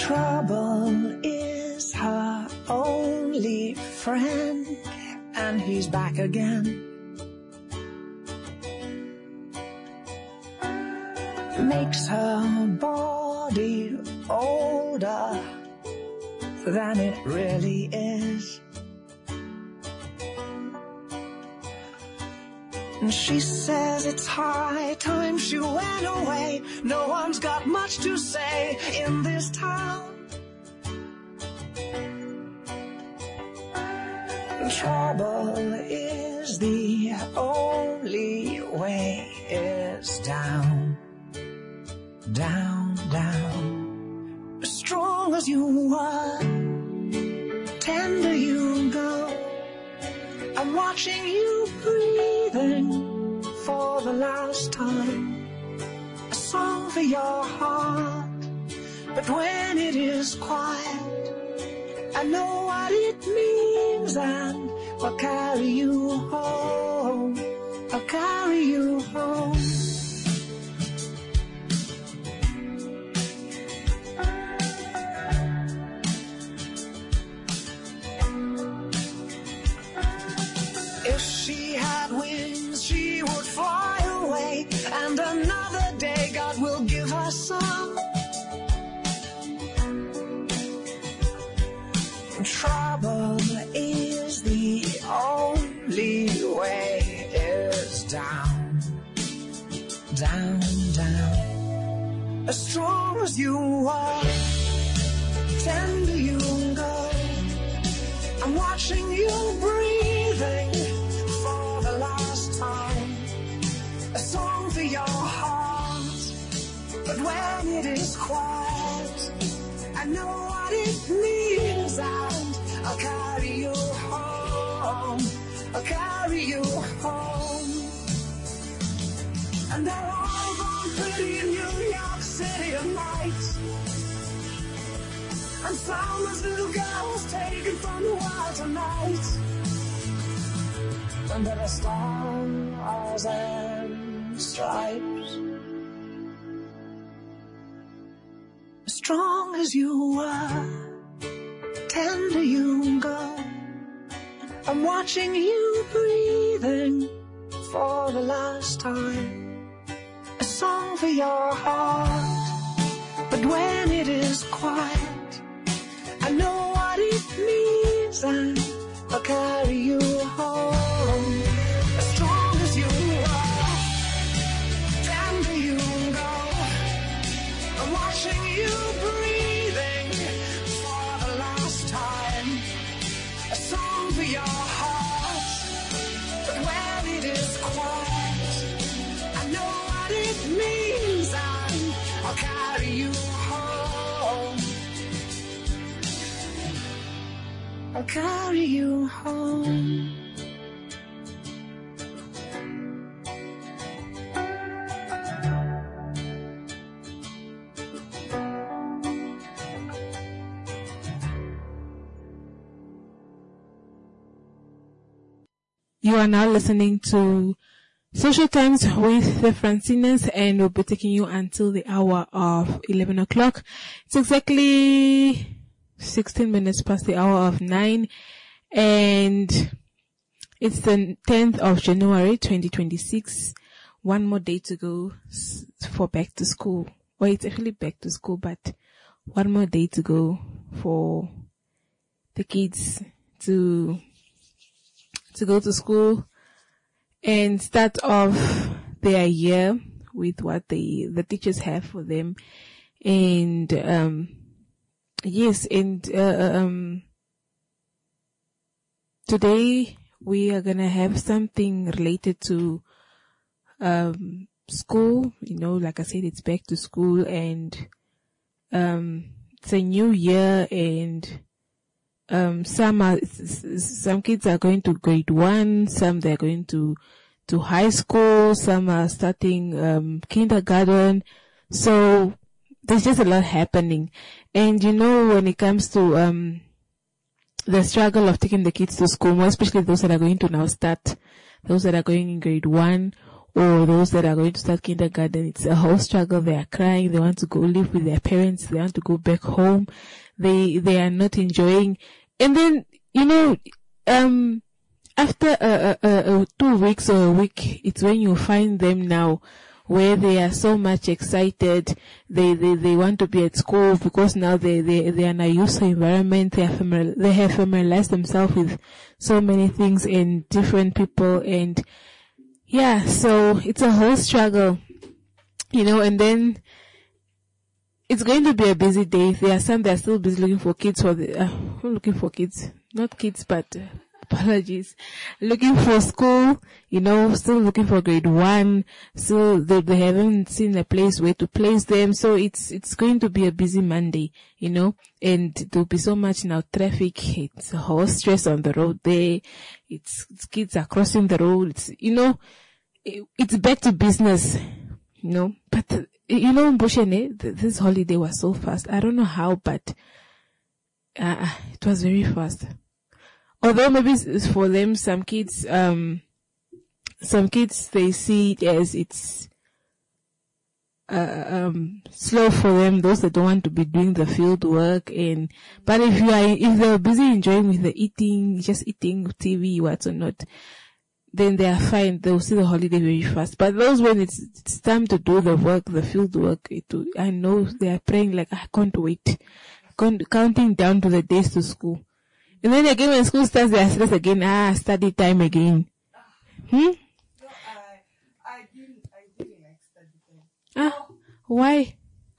Trouble is her only friend, and he's back again. Makes her body older than it really is. And she says it's high time she went away. No one's got much to say in this town. Trouble is the only way is down, down, down. As strong as you are, tender you go. I'm watching you breathing for the last time. A song for your heart, but when it is quiet, I know what it means, and I'll carry you home. I'll carry you home. If she had wings, she would fly away, and another day God will give her some. Trouble is the only way is down, down, down. As strong as you are, tender you go. I'm watching you breathing for the last time. A song for your heart, but when it is quiet, I know what it means, and I'll carry you home. I'll carry you home. And they're all gone pretty in New York City tonight. And soundless little girls taken from the wild tonight. And there are stars and stripes. As strong as you are, tender you go. I'm watching you breathing for the last time. A song for your heart, but when it is quiet, I know what it means, and I'll carry you home. As strong as you are, tender you go. I'm watching you breathing for the last time. A song for your heart, but when it is quiet, I know what it means, and I'll carry you home. I'll carry you home. You are now listening to Social Times with the Francinas, and we'll be taking you until the hour of 11 o'clock. It's exactly 16 minutes past the hour of 9, and it's the 10th of January 2026. One more day to go for back to school. Well, it's actually back to school, but one more day to go for the kids to go to school and start off their year with what the teachers have for them. And today we are gonna have something related to school. You know, like I said, it's back to school, and it's a new year, and some kids are going to grade 1, some they're going to high school, some are starting kindergarten. So there's just a lot happening. And you know, when it comes to the struggle of taking the kids to school, more especially those that are going to now start, those that are going in grade 1 or those that are going to start kindergarten, it's a whole struggle. They are crying. They want to go live with their parents. They want to go back home. They are not enjoying. And then, after 2 weeks or a week, it's when you find them now where they are so much excited. They want to be at school because now they are in a used to environment. They have familiarized themselves with so many things and different people, and yeah, so it's a whole struggle, and then it's going to be a busy day. There are some that are still busy looking for kids apologies, looking for school, still looking for grade 1, so they haven't seen a place where to place them, so it's going to be a busy Monday, and there'll be so much now traffic, it's a whole stress on the road there, it's kids are crossing the road, it's back to business, but, Mboshene, this holiday was so fast, I don't know how, but, it was very fast. Although maybe it's for them, some kids they see it as it's slow for them, those that don't want to be doing the field work, but if they're busy enjoying with the eating, just eating TV, what or not, then they are fine. They'll see the holiday very fast. But those when it's time to do the work, the field work, I know they are praying like, I can't wait, counting down to the days to school. And then again, when school starts, they are stressed again. Study time again. No, I didn't like study time. Why?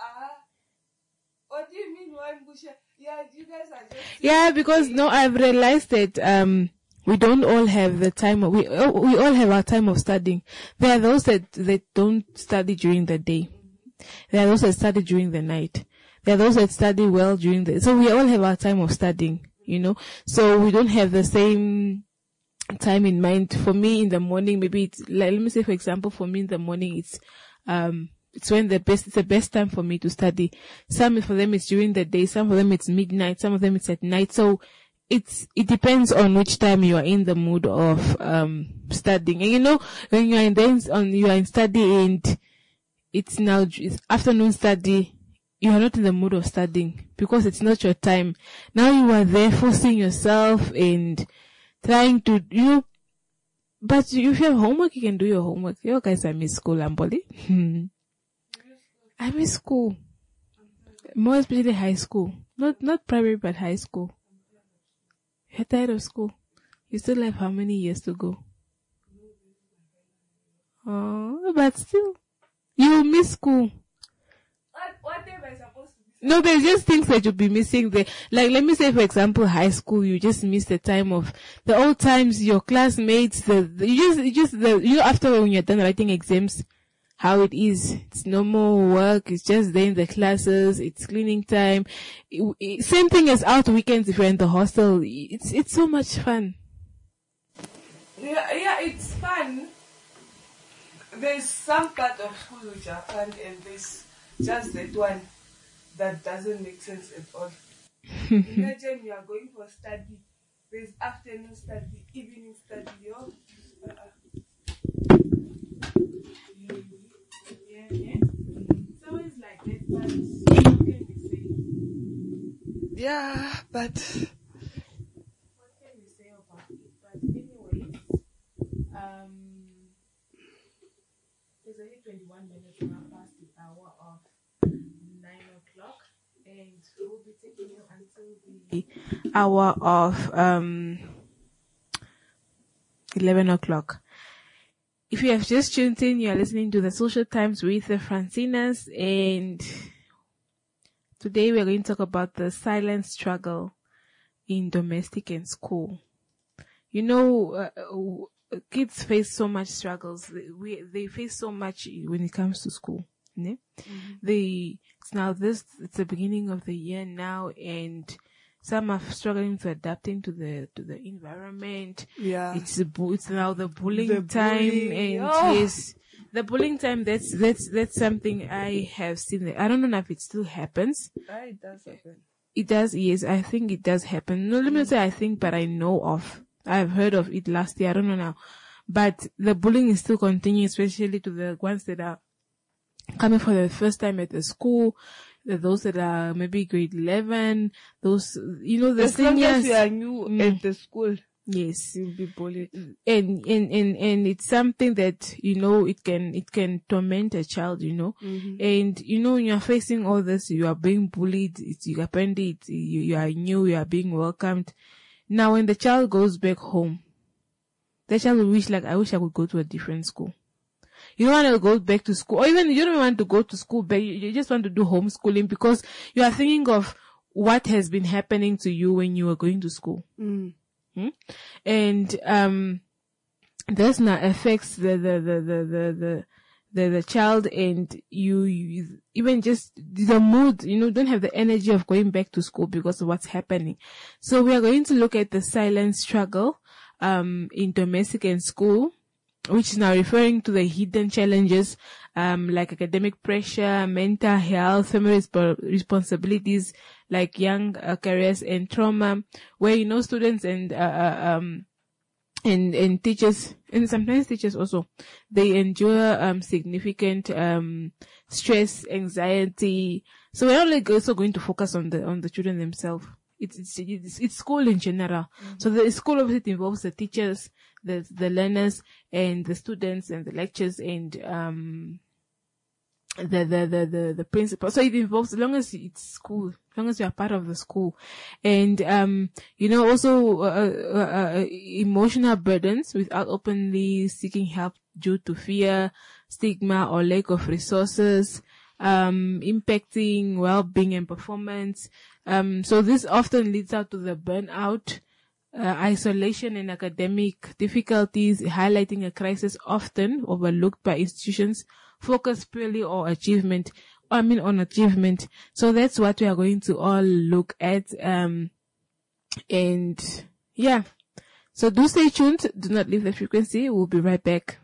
What do you mean, why, Busha? Yeah, you guys are just... Yeah, because I've realized that, we don't all have the time. We all have our time of studying. There are those that don't study during the day. There are those that study during the night. There are those that study well during so we all have our time of studying. So we don't have the same time in mind. For me in the morning, maybe it's like, let me say for example, for me in the morning, it's when it's the best time for me to study. Some for them it's during the day, some for them it's midnight, some of them it's at night. So it depends on which time you are in the mood of, studying. And when you are in study and it's afternoon study, you are not in the mood of studying because it's not your time. Now you are there forcing yourself and trying to, but if you have homework, you can do your homework. You guys, I miss school, Amboli. I miss school. More especially high school. Not primary, but high school. You're tired of school. You still have how many years to go? Oh, but still, you miss school. What am I supposed to be? No, there's just things that you'll be missing there. Like, let me say, for example, high school, you just miss the time of the old times, your classmates, after when you're done writing exams, how it is. It's no more work. It's just there in the classes. It's cleaning time. Same thing as out weekends if you're in the hostel. It's so much fun. Yeah, it's fun. There's some part of school which are fun, and there's just that one that doesn't make sense at all. Imagine you are going for study. There's afternoon study, evening study. So it's like that, but what can we say? Yeah, but what can we say about it? But anyways, there's only 21 minutes now past the hour of 9 o'clock, and we'll be taking you until the hour of 11 o'clock. If you have just tuned in, you are listening to the Social Times with the Francinas, and today we are going to talk about the silent struggle in domestic and school. Kids face so much struggles. They face so much when it comes to school. Mm-hmm. It's the beginning of the year now, and some are struggling to adapting to the environment. Yeah. It's now the bullying time, yes, the bullying time. That's something I have seen. I don't know if it still happens. It does happen. It does, yes. I think it does happen. No, let me say I think, but I know of. I've heard of it last year. I don't know now, but the bullying is still continuing, especially to the ones that are coming for the first time at the school, those that are maybe grade 11, those, the as long seniors. as you are new at the school, yes, you'll be bullied. And it's something that, it can torment a child, Mm-hmm. and, when you're facing all this, you are being bullied, apparently you are new, you are being welcomed. Now, when the child goes back home, the child will wish, I wish I could go to a different school. You don't want to go back to school, or even you don't want to go to school, but you just want to do homeschooling because you are thinking of what has been happening to you when you were going to school. Mm. And this now affects the child, and you even just the mood, don't have the energy of going back to school because of what's happening. So we are going to look at the silent struggle in domestic and school, which is now referring to the hidden challenges like academic pressure, mental health, family responsibilities like young careers, and trauma, where students and teachers, and sometimes teachers also, they endure significant stress, anxiety. So we're not also going to focus on the children themselves. It's school in general. So the school obviously involves the teachers, the learners, and the students, and the lectures, and the principal. So it involves, as long as it's school, as long as you are part of the school, and also emotional burdens without openly seeking help due to fear, stigma, or lack of resources, impacting well-being and performance. So this often leads out to the burnout, isolation, and academic difficulties, highlighting a crisis often overlooked by institutions focused purely on achievement. So that's what we are going to all look at. And yeah, so do stay tuned. Do not leave the frequency. We'll be right back.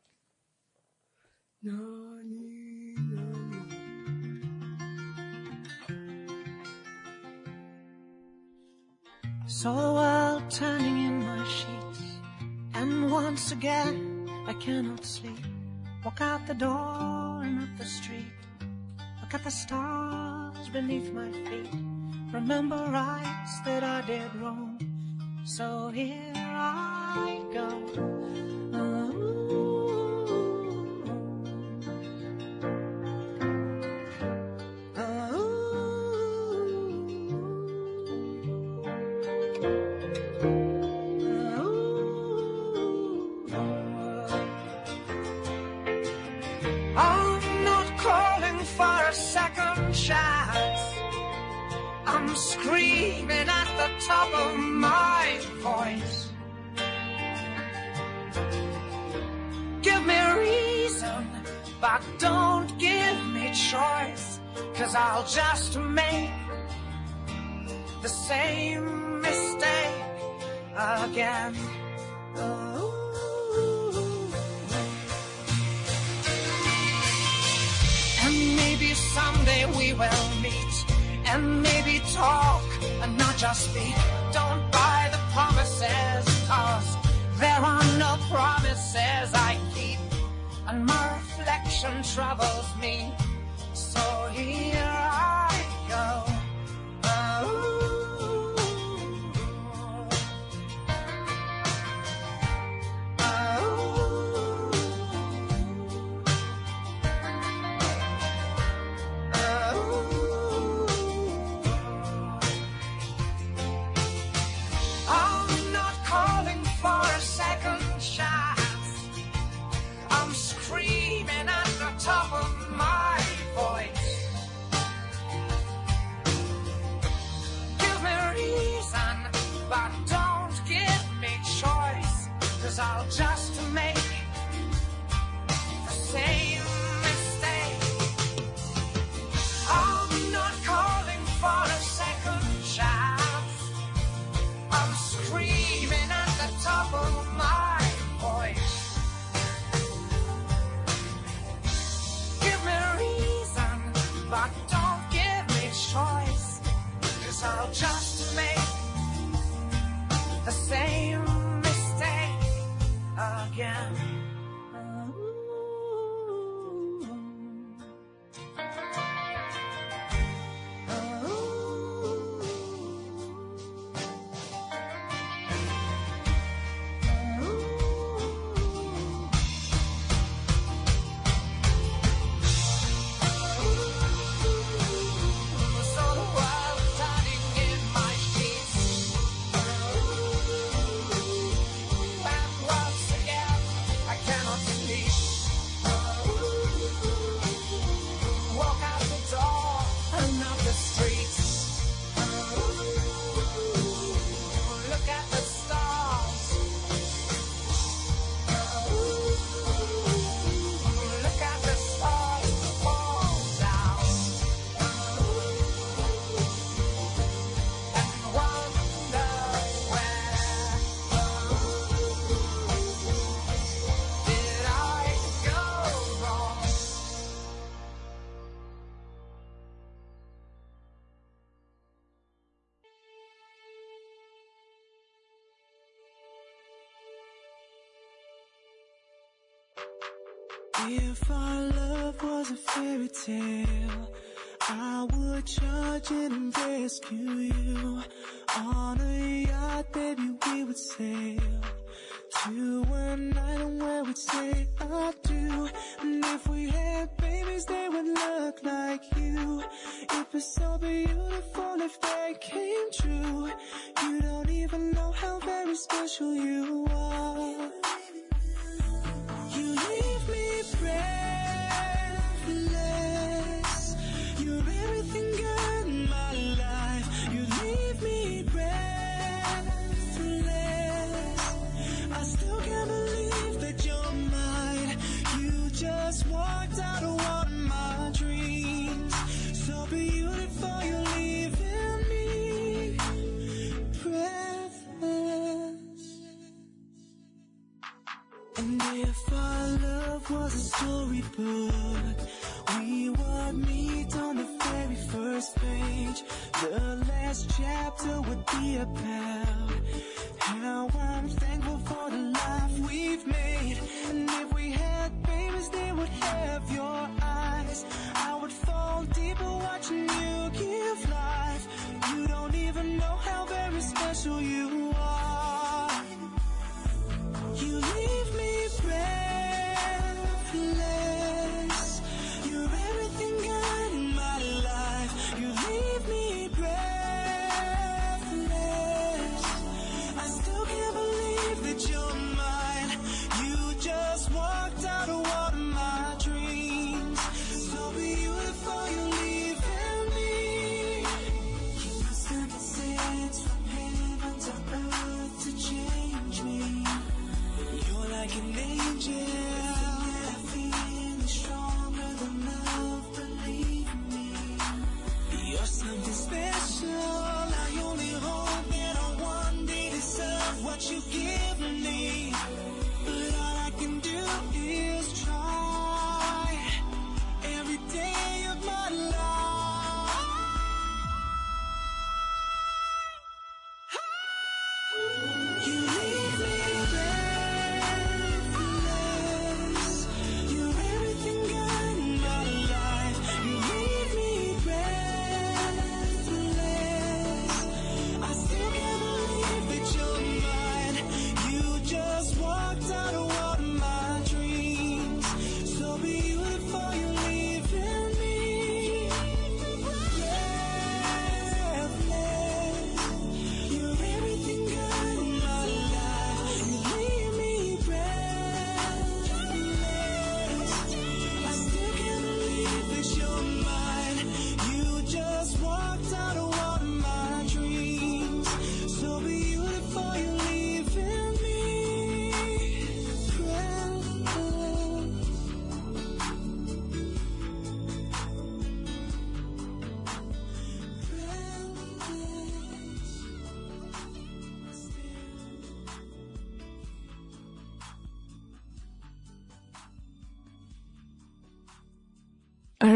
So while turning in my sheets, and once again I cannot sleep, walk out the door and up the street, look at the stars beneath my feet, remember rights that I did wrong, so here I go. I'm screaming at the top of my voice. Give me a reason, but don't give me choice, 'cause I'll just make the same mistake again. And maybe someday we will meet, and maybe talk and not just speak. Don't buy the promises, 'cause there are no promises I keep, and my reflection troubles me, so here I go. Top of my voice. Give me a reason, but don't give me choice, 'cause I'll just make the same mistake. I'm not calling for a second chance. I'm screaming at the top of my voice. But don't give me choice, 'cause I'll just make the same mistake again. If our love was a fairy tale, I would charge it and rescue you. On a yacht, baby, we would sail to an island where we'd say I do. And if we had babies, they would look like you. It'd be so beautiful if they came true. You don't even know how very special you are. You leave me breathless. You're everything good in my life. You leave me breathless. I still can't believe that you're mine. You just walked out of one of my dreams. So beautiful, you're leaving me breathless. And if our love was a storybook, we would meet on the very first page. The last chapter would be about how I'm thankful for the life we've made. And if we had babies, they would have your eyes. I would fall deeper watching you give life. You don't even know how very special you are. You leave me breathless. You're everything good in my life. You leave me breathless. I still can't believe that you're mine. You just walked out of one of my dreams. So beautiful, you're leaving me. You must have been sent from heaven to earth to change me. You're like an angel, feeling stronger than love, believe me. You're something special. I only hope that I one day deserve what you give me. But all I can do is try every day of my life. You leave me breathless. You're everything good in my life. You leave me breathless. I still can't believe that you're mine. You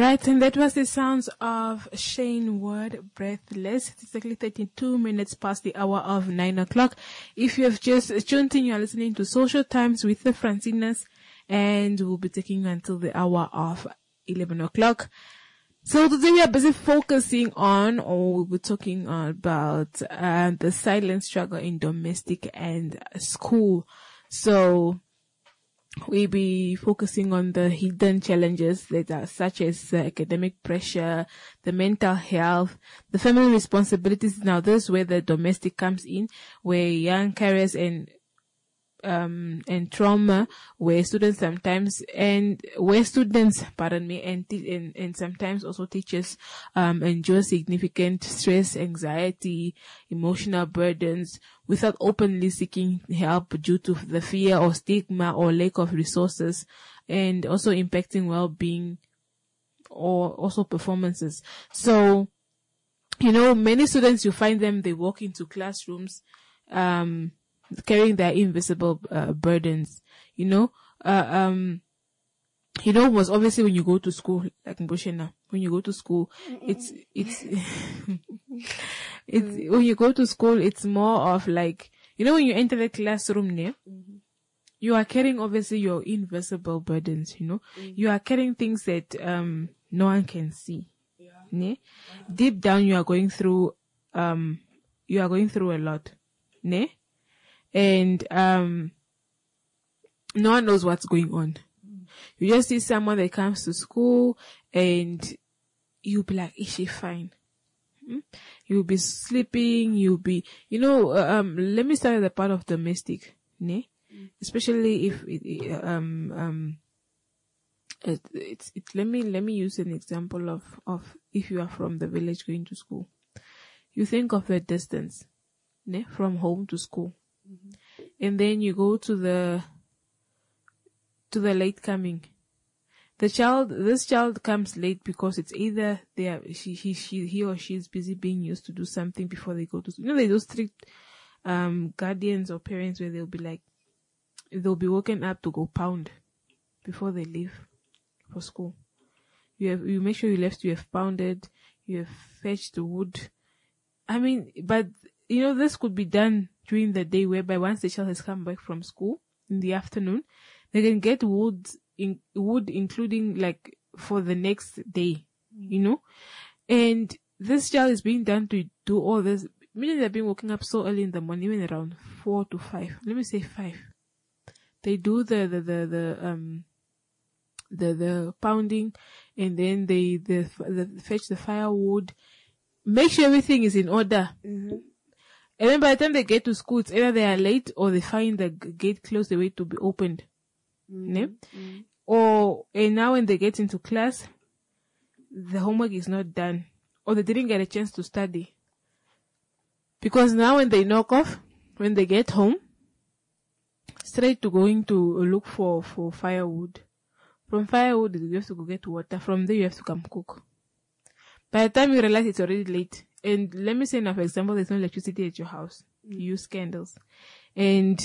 Alright, and that was the sounds of Shane Ward, Breathless. It's exactly 32 minutes past the hour of 9 o'clock. If you have just tuned in, you are listening to Social Times with the Francinas, and we'll be taking you until the hour of 11 o'clock. So today we are busy focusing on, or we'll be talking about the silent struggle in domestic and school. So we'll be focusing on the hidden challenges that are such as academic pressure, the mental health, the family responsibilities. Now this is where the domestic comes in, where young carers and trauma, where students sometimes and sometimes also teachers endure significant stress, anxiety, emotional burdens without openly seeking help due to the fear or stigma or lack of resources, and also impacting well-being or also performances. So, many students, you find them, they walk into classrooms carrying their invisible burdens. Most obviously when you go to school, like Mboshena, when you go to school, it's when you go to school, it's more of like, when you enter the classroom there, you are carrying obviously your invisible burdens, you are carrying things that no one can see. Ne? Deep down you are going through a lot. Ne? And no one knows what's going on. You just see someone that comes to school and you'll be like, is she fine? You'll be sleeping, you'll be, let me start with the part of domestic, ne? Especially if let me use an example of if you are from the village going to school. You think of the distance, ne? From home to school. And then you go to the late coming. This child comes late because it's either he or she is busy being used to do something before they go to school. There's those strict guardians or parents where they'll be woken up to go pound before they leave for school. You make sure you have pounded, you have fetched the wood. But this could be done during the day, whereby once the child has come back from school in the afternoon, they can get wood including like for the next day, and this child is being done to do all this, meaning they're being woken up so early in the morning, even around 4 to 5. Let me say 5. They do the pounding, and then they fetch the firewood, make sure everything is in order. And then by the time they get to school, it's either they are late or they find the gate closed, the way to be opened. And now when they get into class, the homework is not done, or they didn't get a chance to study. Because now when they knock off, when they get home, straight to going to look for firewood. From firewood, you have to go get water. From there, you have to come cook. By the time you realize it's already late, and let me say now, for example, there's no electricity at your house. You use candles. And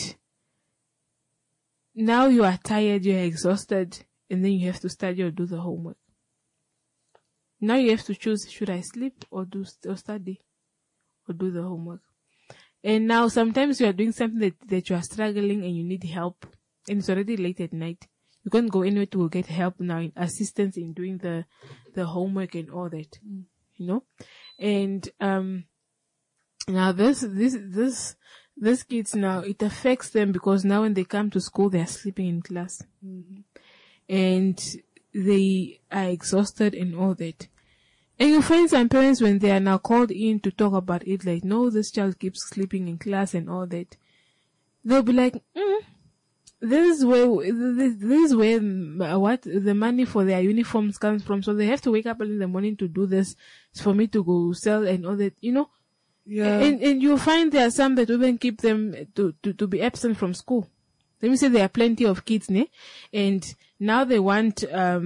now you are tired, you are exhausted, and then you have to study or do the homework. Now you have to choose, should I sleep or study or do the homework? And now sometimes you are doing something that you are struggling and you need help, and it's already late at night. You can't go anywhere to get help now, in assistance in doing the homework and all that, And now these kids now, it affects them because now when they come to school, they are sleeping in class, and they are exhausted and all that. And you find some parents, when they are now called in to talk about it, like, no, this child keeps sleeping in class and all that, they'll be like, this is where what the money for their uniforms comes from. So they have to wake up early in the morning to do this for me to go sell and all that, Yeah. And you find there are some that even keep them to be absent from school. Let me say there are plenty of kids, ne? And now they want,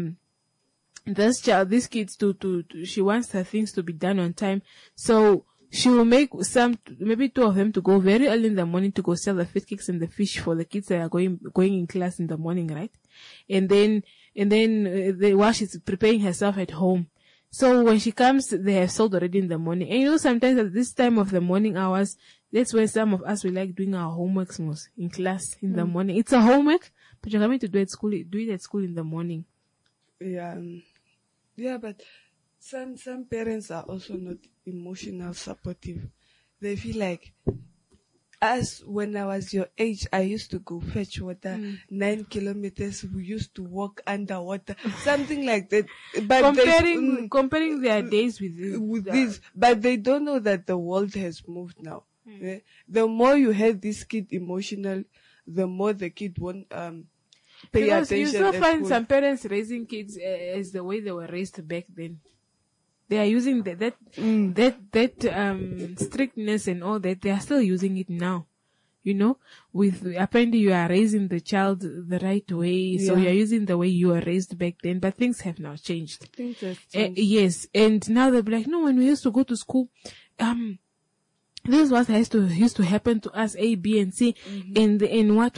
these kids she wants her things to be done on time. So she will make maybe 2 of them to go very early in the morning to go sell the fish cakes and the fish for the kids that are going in class in the morning, right? And then and then while she's preparing herself at home. So when she comes, they have sold already in the morning. And you know, sometimes at this time of the morning hours, that's when some of us, we like doing our homeworks most in class in the morning. It's a homework, but you're coming to do it at school in the morning. Yeah. Yeah, but some parents are also not emotional supportive. They feel like, as when I was your age, I used to go fetch water 9 kilometers. We used to walk underwater, something like that. But Comparing their days with this, but they don't know that the world has moved now. Yeah? The more you have this kid emotional, the more the kid won't pay because attention. you still at find school. some parents raising kids as the way they were raised back then. They are using that strictness and all that. They are still using it now. You know, with apparently you are raising the child the right way, so you are using the way you were raised back then. But things have now changed. Things have changed. Yes, and now they're like, no, when we used to go to school, this is what used to happen to us, A, B, and C, and what.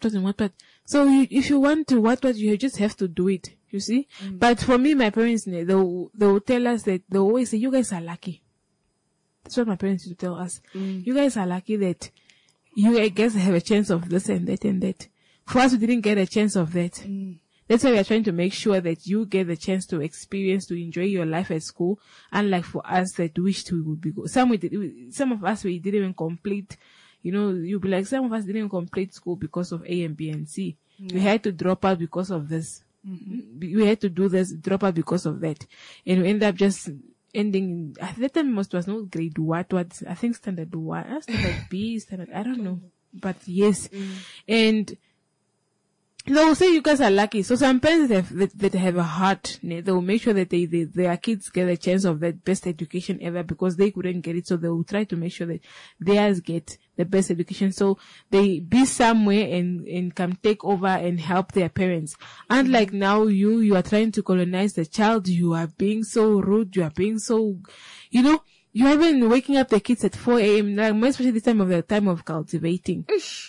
So if you want to what, you just have to do it. You see? But for me, my parents, they will tell us that, they always say, you guys are lucky. That's what my parents used to tell us. You guys are lucky that you, I guess, have a chance of this and that and that. For us, we didn't get a chance of that. That's why we are trying to make sure that you get the chance to experience, to enjoy your life at school. Unlike for us that wished we would be good. Some of us, we didn't even complete, you know, you'll be like, some of us didn't even complete school because of A and B and C. We had to drop out because of this. We had to do this, drop out because of that. And we end up just ending, at that time most was not grade what, I think standard one, standard B, standard, I don't know. But yes. And they will say you guys are lucky. So some parents that have a heart, they will make sure that their kids get a chance of that best education ever because they couldn't get it. So they will try to make sure that theirs get the best education. So they be somewhere and come take over and help their parents. Unlike now, you are trying to colonize the child. You are being so rude. You are being so, you know, you have been waking up the kids at 4 a.m. Like, especially this time of cultivating.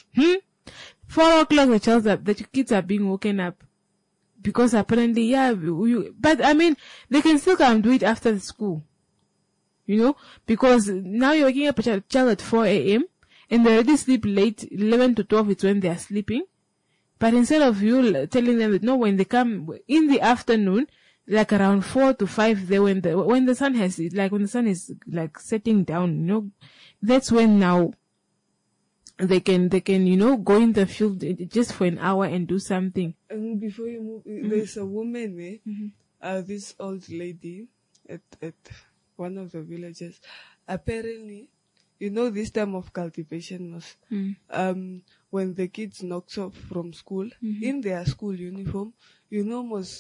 4 o'clock, the kids are being woken up because apparently, but I mean, they can still come do it after the school, you know, because now you're waking up a child at 4 a.m. and they already sleep late. 11 to 12 is when they are sleeping. But instead of you telling them that no, when they come in the afternoon, like around 4 to 5, there when the sun is like setting down, you know, that's when now they can, you know, go in the field just for an hour and do something. And before you move, there's a woman, this old lady at one of the villages. Apparently, you know, this time of cultivation was, when the kids knocked off from school, in their school uniform, you know,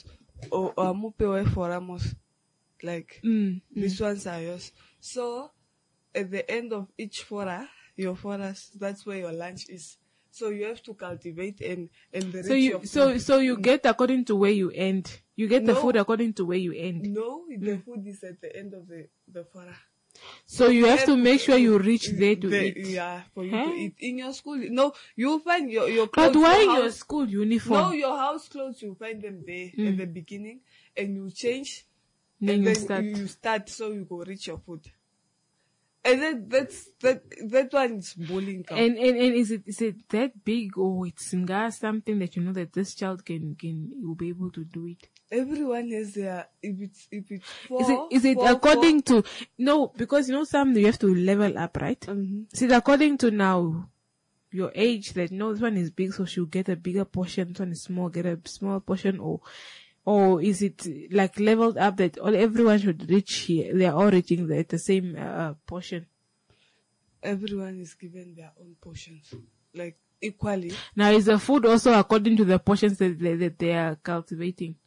like, these ones are yours. So, at the end of each fora, your forest, that's where your lunch is. So you have to cultivate and so you get according to where you end. You get the food according to where you end. No, the food is at the end of the forest. So you have to make sure you reach there to eat. Yeah, for you to eat. In your school, no, you'll find your clothes. But why your school uniform? No, your house clothes, you'll find them there at the beginning and you change. Then and you then start. You start so you go reach your food. And then that one is bullying. And is it that big or it's something that you know that this child will be able to do it? Everyone has their, if it's 4. Is it according to, no, because you know some you have to level up, right? Is it according to now your age that no, this one is big so she'll get a bigger portion, this one is small, get a small portion, or is it like leveled up that everyone should reach here? They are all reaching the same portion. Everyone is given their own portions, like equally. Now, is the food also according to the portions that they are cultivating?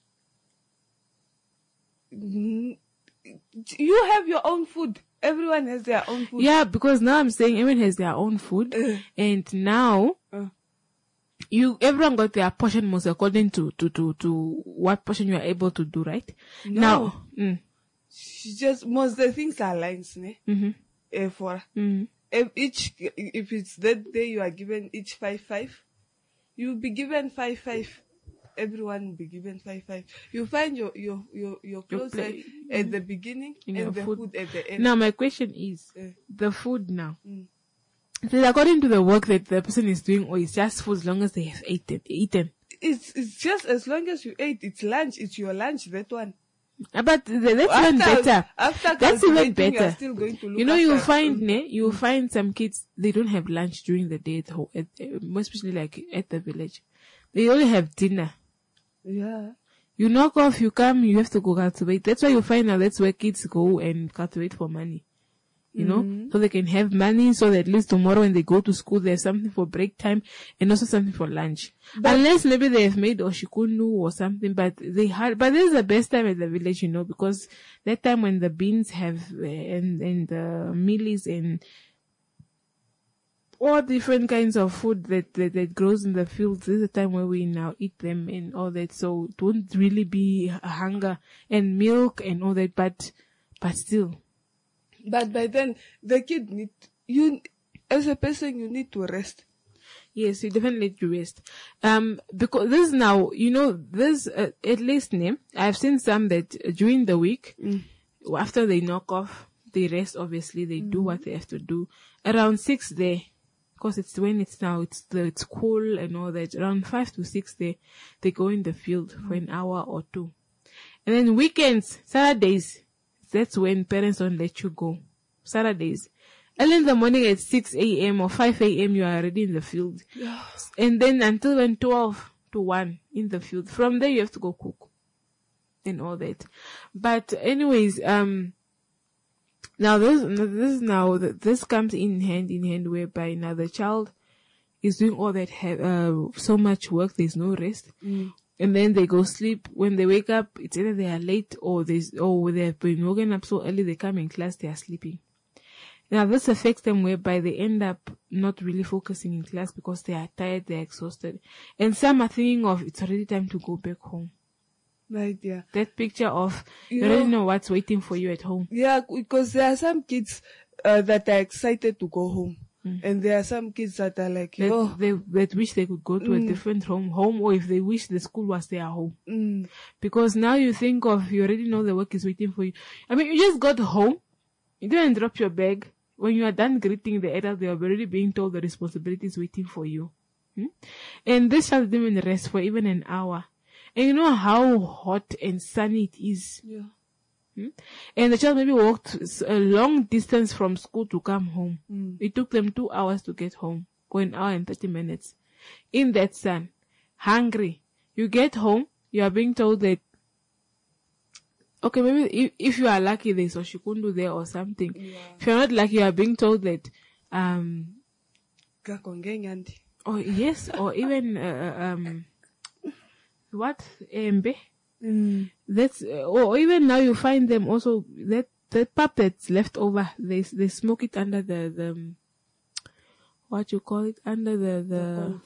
You have your own food. Everyone has their own food. Yeah, because now I'm saying everyone has their own food, and now everyone got their portion most according to what portion you are able to do, right? No. Now, just most of the things are lines, ne? If it's that day you are given each 5-5, you'll be given 5-5. everyone be given 5-5. You find your clothes at the beginning and the food at the end. Now my question is, the food now. So according to the work that the person is doing, or it's just for as long as they have eaten. It's just as long as you ate. It's lunch. It's your lunch. That one. But that's even better. After that's even calculating, better. you're still going to look You'll after- find you'll find some kids, they don't have lunch during the day at home, more especially like at the village. They only have dinner. Yeah. You knock off, you come, you have to go cultivate. That's why you find out that's where kids go and cultivate for money. So they can have money, so that at least tomorrow when they go to school, there's something for break time and also something for lunch. Unless maybe they have made oshikunu or something, but this is the best time at the village, because that time when the beans have, and the mealies and all different kinds of food that grows in the fields, this is the time where we now eat them and all that. So it won't really be hunger and milk and all that, but still. But by then, the kid as a person, you need to rest. Yes, you definitely need to rest. Because this now, this, at least, I've seen some that during the week, after they knock off, they rest, obviously, they do what they have to do. Around 6 there, because it's when it's cool and all that, around 5 to 6 there, they go in the field for an hour or two. And then weekends, Saturdays, that's when parents don't let you go. Saturdays. Early in the morning at 6 a.m. or 5 a.m. you are already in the field. Yeah. And then until when 12 to 1 in the field. From there you have to go cook. And all that. But anyways, now this comes in hand whereby now the child is doing all that, so much work, there's no rest. And then they go sleep. When they wake up, it's either they are late or they have been woken up so early they come in class, they are sleeping. Now this affects them whereby they end up not really focusing in class because they are tired, they are exhausted. And some are thinking of, it's already time to go back home. Right, yeah. That picture of, you already know what's waiting for you at home. Yeah, because there are some kids that are excited to go home. And there are some kids that are like, that wish they could go to a different home, or if they wish the school was their home. Because now you think of, you already know the work is waiting for you. I mean, you just got home, you didn't drop your bag. When you are done greeting the adult, they are already being told the responsibility is waiting for you. And this child didn't even rest for even an hour. And you know how hot and sunny it is. Yeah. And the child maybe walked a long distance from school to come home. It took them 2 hours to get home, or 1 hour and 30 minutes. In that sun, hungry. You get home, you are being told that, okay, maybe if you are lucky, there's oshikundu there or something. Yeah. If you're not lucky, you are being told that, oh yes, or even, what? Embe? That's, or even now you find them also, that pap that's left over, they smoke it under the what you call it, under the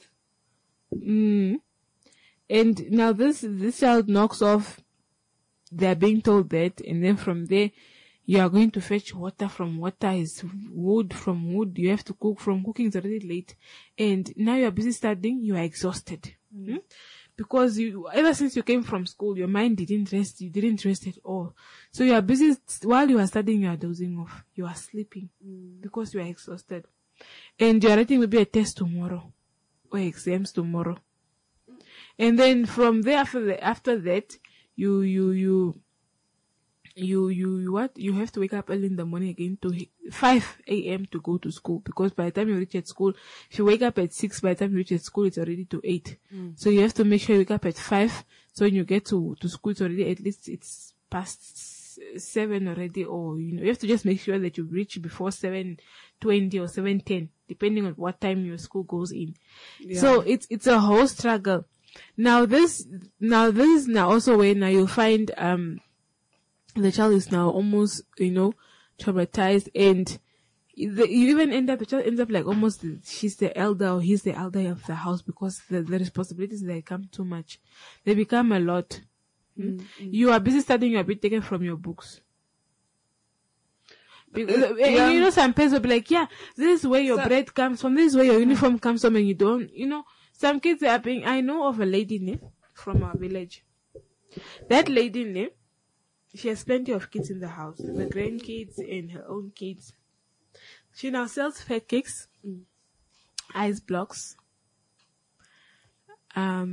and now this child knocks off, they're being told that, and then from there, you are going to fetch water from water is wood from wood, you have to cook from cooking is already late, and now you are busy studying, you are exhausted. Because ever since you came from school, your mind didn't rest, you didn't rest at all. So you are busy, while you are studying, you are dozing off, you are sleeping, because you are exhausted. And you are writing maybe a test tomorrow, or exams tomorrow. And then from there, after that, you have to wake up early in the morning again to 5 a.m. to go to school, because by the time you reach at school, if you wake up at 6, by the time you reach at school, it's already to 8. So you have to make sure you wake up at 5, so when you get to school, it's already, at least it's past 7 already, or, you have to just make sure that you reach before 7:20 or 7:10, depending on what time your school goes in. Yeah. So it's a whole struggle. Now this is also where now you find, the child is now almost, traumatized, and the child ends up like almost she's the elder or he's the elder of the house, because the responsibilities, they come too much. They become a lot. You are busy studying, you are being taken from your books. Because, some parents will be like, yeah, this is where your bread comes from, this is where your uniform comes from, and you don't, some kids are being, I know of a lady, from our village. That lady name, she has plenty of kids in the house, the grandkids and her own kids. She now sells fat cakes, ice blocks, not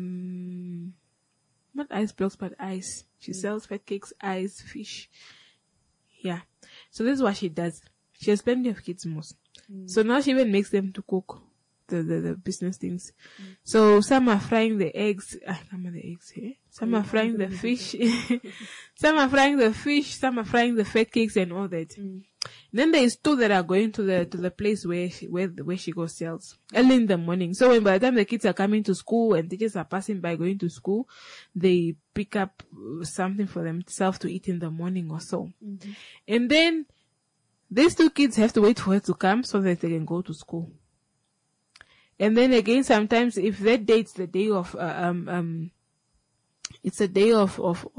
ice blocks, but ice. She sells fat cakes, ice, fish. Yeah. So this is what she does. She has plenty of kids most. So now she even makes them to cook the business things. So some are frying the eggs. Some are the eggs here. Some are frying the fish. Some are frying the fish. Some are frying the fat cakes and all that. Then there is two that are going to the place where she goes sells early in the morning. So when by the time the kids are coming to school and teachers are passing by going to school, they pick up something for themselves to eat in the morning or so. And then these two kids have to wait for her to come so that they can go to school. And then again, sometimes if that day it's the day of it's a day of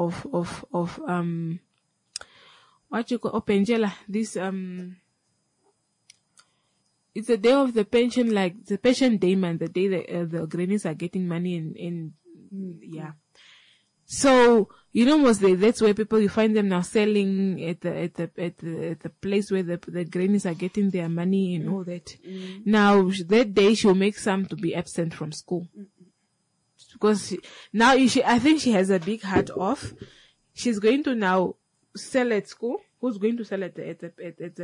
what you call Opengela. This it's the day of the pension, like the pension day, man. The day that the grannies are getting money and yeah. So most that's where people, you find them now selling at the place where the grannies are getting their money and all that. Now that day she'll make some to be absent from school because I think she has a big heart off. She's going to now sell at school. Who's going to sell at the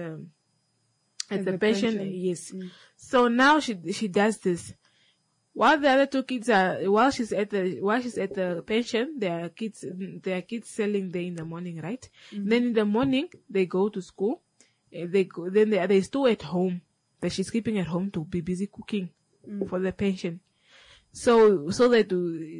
pension? Yes. So now she does this. While the other two kids while she's at the pension, there are kids selling there in the morning, right? Then in the morning, they go to school. Then there's two at home that she's keeping at home to be busy cooking for the pension. So that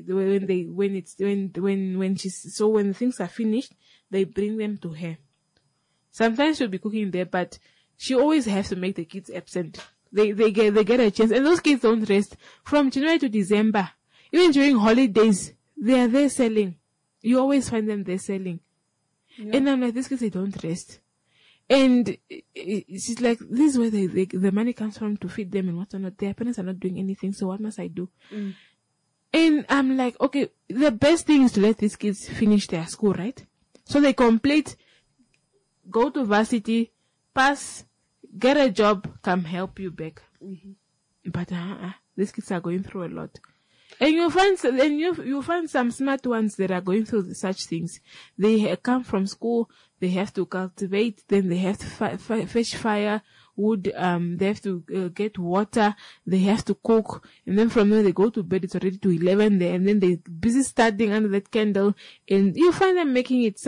when things are finished, they bring them to her. Sometimes she'll be cooking there, but she always has to make the kids absent. They get a chance, and those kids don't rest from January to December. Even during holidays, they are there selling. You always find them there selling. Yeah. And I'm like, these kids, they don't rest. And she's like, this is where the money comes from to feed them and whatnot. Their parents are not doing anything, so what must I do? And I'm like, okay, the best thing is to let these kids finish their school, right? So they complete, go to varsity, pass, get a job, come help you back. But these kids are going through a lot. And you'll find some smart ones that are going through such things. They come from school, they have to cultivate, then they have to fetch firewood, they have to get water, they have to cook, and then from there they go to bed. It's already to 11 there, and then they're busy studying under that candle, and you find them making it.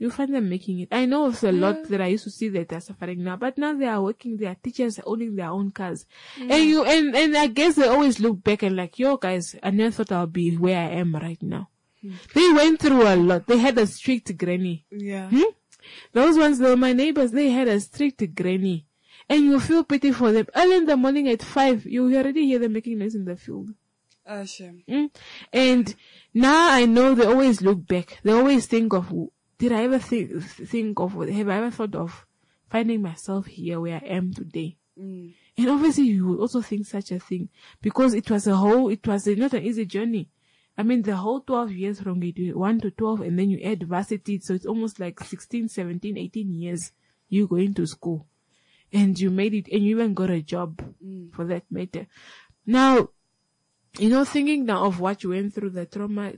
I know of a lot that I used to see that are suffering now, but now they are working, they are teachers owning their own cars. And I guess they always look back and like, yo guys, I never thought I'll be where I am right now. They went through a lot. They had a strict granny. Yeah. Those ones, they were my neighbors, they had a strict granny. And you feel pity for them. Early in the morning at 5, you already hear them making noise in the field. Shame. And now I know they always look back. They always think of, have I ever thought of finding myself here where I am today? And obviously you would also think such a thing because it was not an easy journey. I mean, the whole 12 years from grade 1 to 12, and then you add varsity, so it's almost like 16, 17, 18 years you going to school. And you made it, and you even got a job for that matter. Now, thinking now of what you went through, the trauma,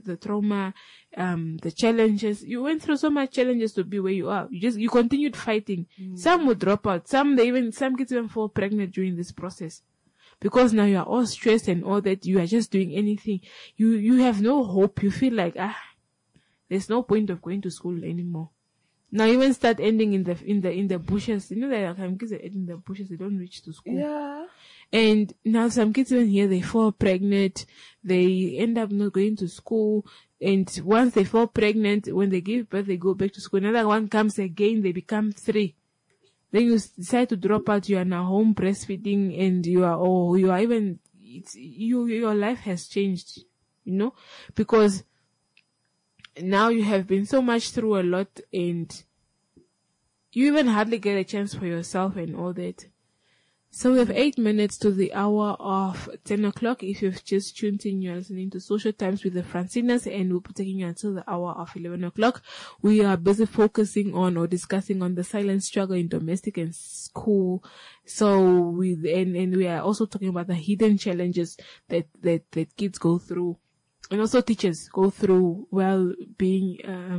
the challenges, you went through so much challenges to be where you are. You continued fighting. Some would drop out. Some kids even fall pregnant during this process. Because now you are all stressed and all that, you are just doing anything. You have no hope. You feel like, there's no point of going to school anymore. Now you even start ending in the bushes. That some kids are in the bushes, they don't reach to school. Yeah. And now some kids even here, they fall pregnant, they end up not going to school, and once they fall pregnant, when they give birth, they go back to school. Another one comes again, they become 3. Then you decide to drop out, you are now home breastfeeding, and your life has changed, because now you have been so much through a lot, and you even hardly get a chance for yourself and all that. So we have 8 minutes to the hour of 10 o'clock. If you've just tuned in, you're listening to Social Times with the Francinas, and we'll be taking you until the hour of 11 o'clock. We are busy focusing on or discussing on the silent struggle in domestic and school. So and we are also talking about the hidden challenges that kids go through, and also teachers go through while being,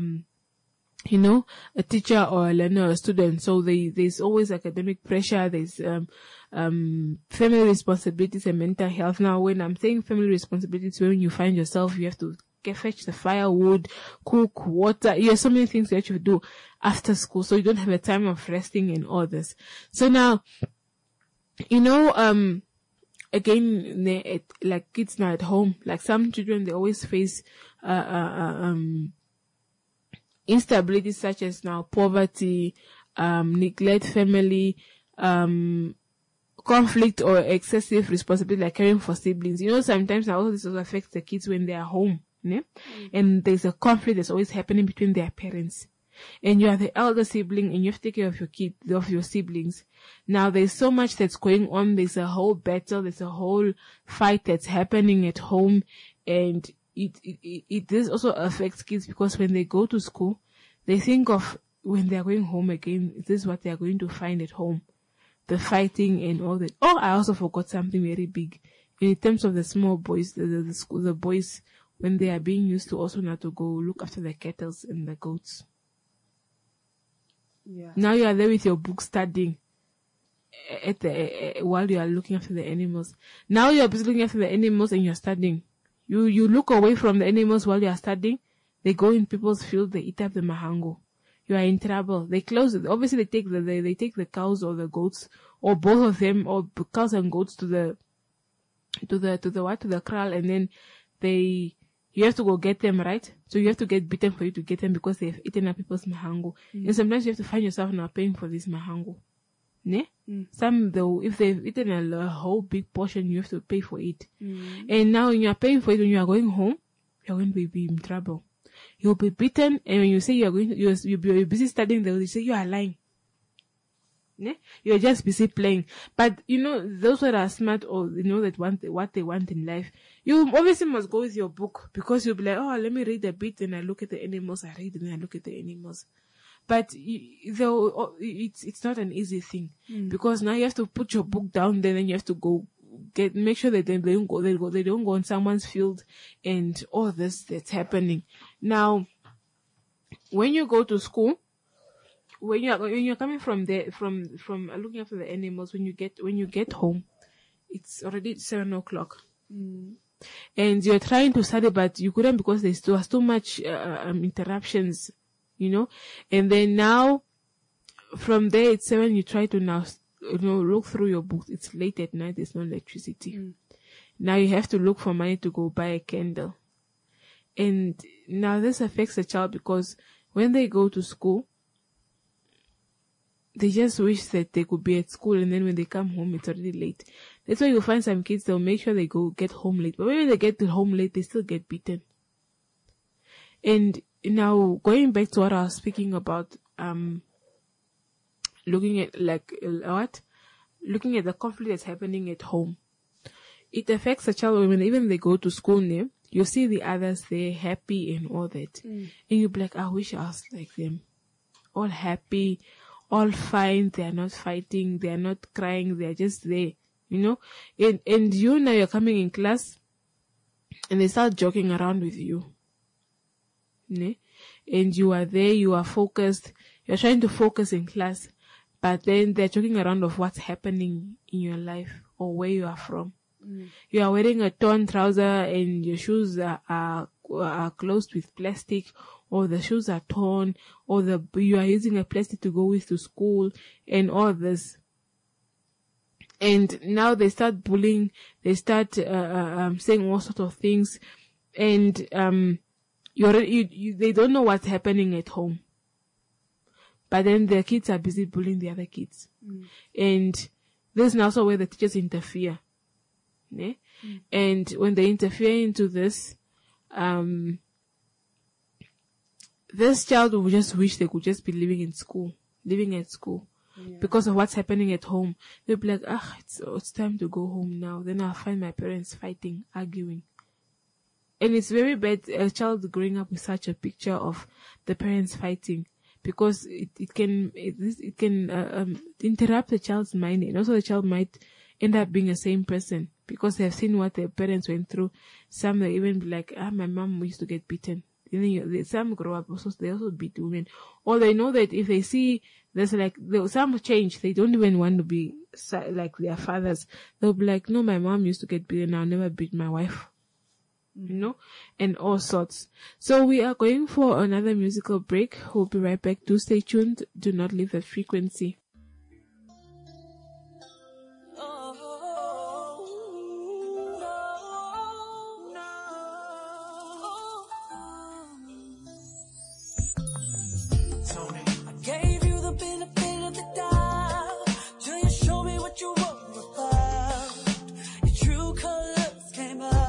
a teacher or a learner or a student. So there's always academic pressure, there's family responsibilities and mental health. Now, when I'm saying family responsibilities, when you find yourself, you have to fetch the firewood, cook, water. You have so many things that you do after school, so you don't have a time of resting and all this. So now, again, like kids now at home, like some children, they always face instability such as now poverty, neglect, family, conflict or excessive responsibility like caring for siblings. Sometimes now this also affects the kids when they are home, and there's a conflict that's always happening between their parents. And you are the elder sibling and you have to take care of your siblings. Now there's so much that's going on. There's a whole battle. There's a whole fight that's happening at home, and it does also affect kids because when they go to school, they think of when they're going home again, this is what they're going to find at home. The fighting and all that. Oh, I also forgot something very big. In terms of the small boys, the boys, when they are being used to also now to go look after the cattle and the goats. Yeah. Now you are there with your book studying while you are looking after the animals. Now you are busy looking after the animals and you're studying. You look away from the animals while you are studying. They go in people's field, they eat up the mahango. You are in trouble. They close it. Obviously they take the cows or the goats or both of them, or cows and goats to the kraal, and then you have to go get them, right? So you have to get beaten for you to get them because they've eaten up people's mahango. And sometimes you have to find yourself now paying for this mahango. Ne? Some though, if they've eaten a whole big portion, you have to pay for it. And now when you are paying for it, when you are going home, you're going to be in trouble. You'll be beaten, and when you say you're busy studying, they'll say you are lying. Ne? You're just busy playing. But those that are smart or that want what they want in life, you obviously must go with your book, because you'll be like, oh, let me read a bit, and I look at the animals, I read and I look at the animals. But though it's not an easy thing, because now you have to put your book down, then you have to go make sure that they don't go on someone's field and all this that's happening. Now, when you go to school, when you're coming from looking after the animals, when you get home, it's already 7 o'clock. And you're trying to study, but you couldn't because there was too much interruptions, and then now from there it's 7, you try to now look through your books. It's late at night, there's no electricity. Now you have to look for money to go buy a candle. And now this affects the child, because when they go to school, they just wish that they could be at school, and then when they come home, it's already late. That's why you'll find some kids, they'll make sure they get home late. But when they get home late, they still get beaten. And now, going back to what I was speaking about, looking at the conflict that's happening at home. It affects the child when even they go to school now. You see the others, they're happy and all that. And you'll be like, I wish I was like them. All happy, all fine, they are not fighting, they are not crying, they are just there, And now you're coming in class and they start joking around with you. And you are there, you are focused, you're trying to focus in class, but then they're joking around of what's happening in your life or where you are from. You are wearing a torn trouser and your shoes are closed with plastic, or the shoes are torn, or you are using a plastic to go with to school, and all this. And now they start bullying, they start saying all sorts of things, and they don't know what's happening at home. But then the kids are busy bullying the other kids. And this is also where the teachers interfere. And when they interfere into this, this child will just wish they could just be living at school. because of what's happening at home. They'll be like, it's time to go home now. Then I'll find my parents fighting, arguing. And it's very bad, a child growing up with such a picture of the parents fighting, because it can interrupt the child's mind, and also the child might end up being the same person because they've seen what their parents went through. Some will even be like, my mom used to get beaten. And then some grow up also, they also beat women. Or they know that if they see there's like, some change, they don't even want to be like their fathers. They'll be like, no, my mom used to get beaten, I'll never beat my wife. You know, and all sorts. So we are going for another musical break. We'll be right back. Do stay tuned. Do not leave the frequency. I gave you the benefit of the doubt till you show me what you were about. Your true colors came out.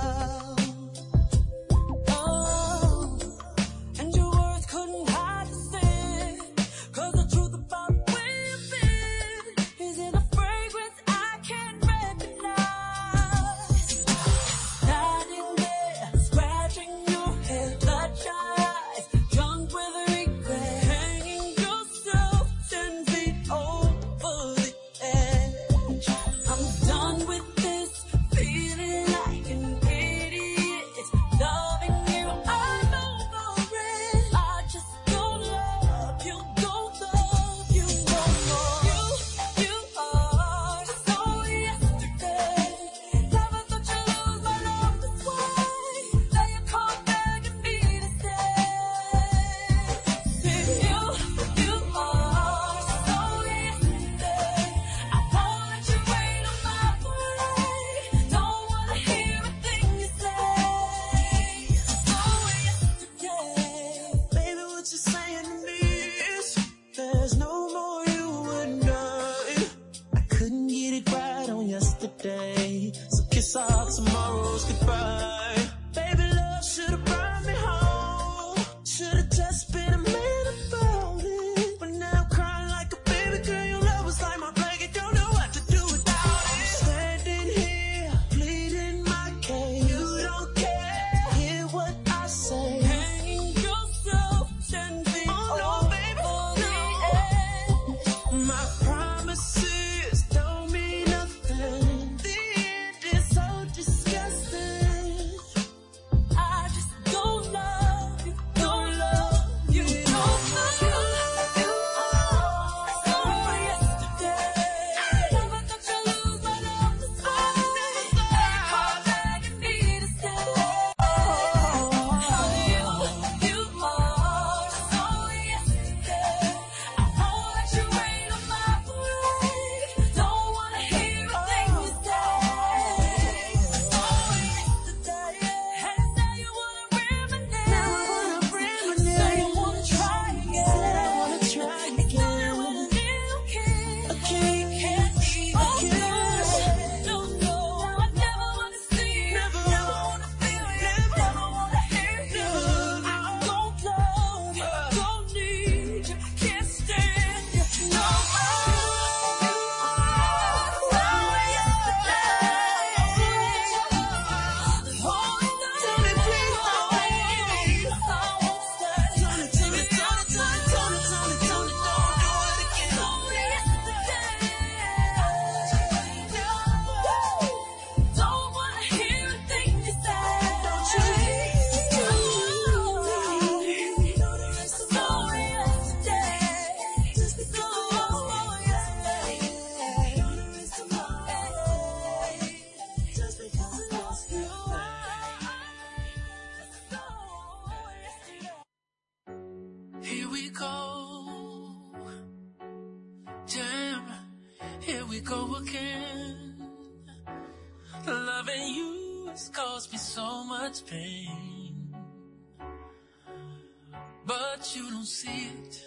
But you don't see it,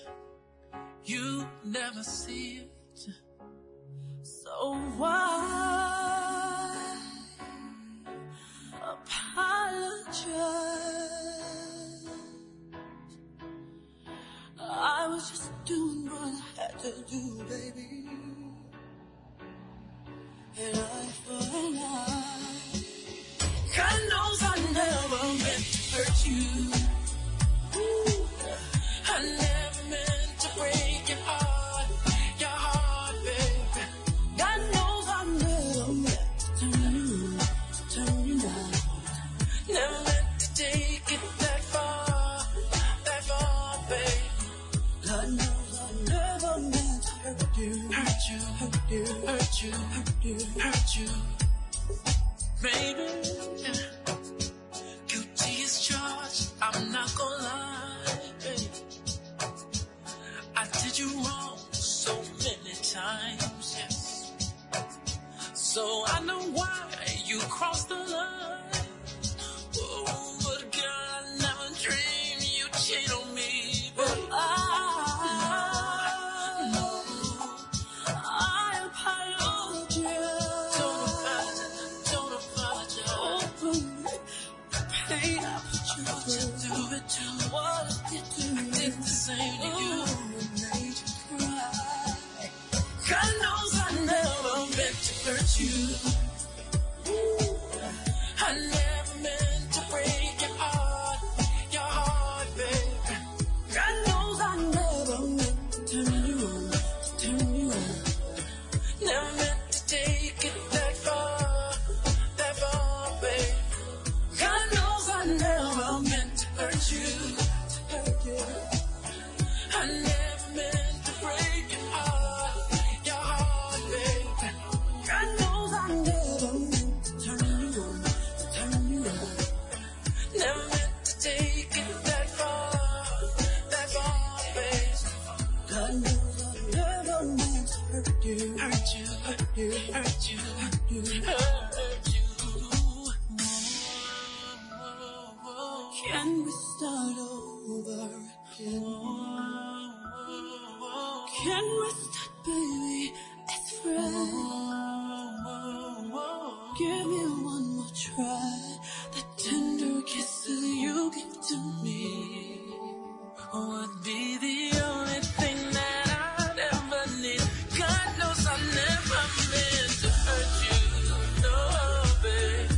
you never see it. So why apologize? I was just doing what I had to do, baby. And eye for an eye. God knows I never meant to hurt you. I never meant to break your heart, baby. God knows I never meant to turn you down. Never meant to take it that far, baby. God knows I never meant to hurt you, baby. Guilty as charged, I'm not gonna lie, baby. I did you wrong so many times, yes. So I know why you crossed the line. Oh, but girl, I never dreamed you'd cheat on me. But I apologize. Don't apologize. Pain, I put you through it too. What did you do? I did the same to you. Made you cry. God knows I never meant to hurt you. I never meant to break your heart, baby. God knows I never meant to turn you on. Never meant to take it that far, baby. God knows I never meant to hurt you. I never meant to break your heart, baby. God knows I never meant to turn you on. Never meant to take it that far, baby. God knows I never meant to hurt you. Can we start over again? Can we start, baby, as friends? Give me one more try. The tender kisses you give to me would be the only thing that I'd ever need. God knows I never meant to hurt you, no, baby.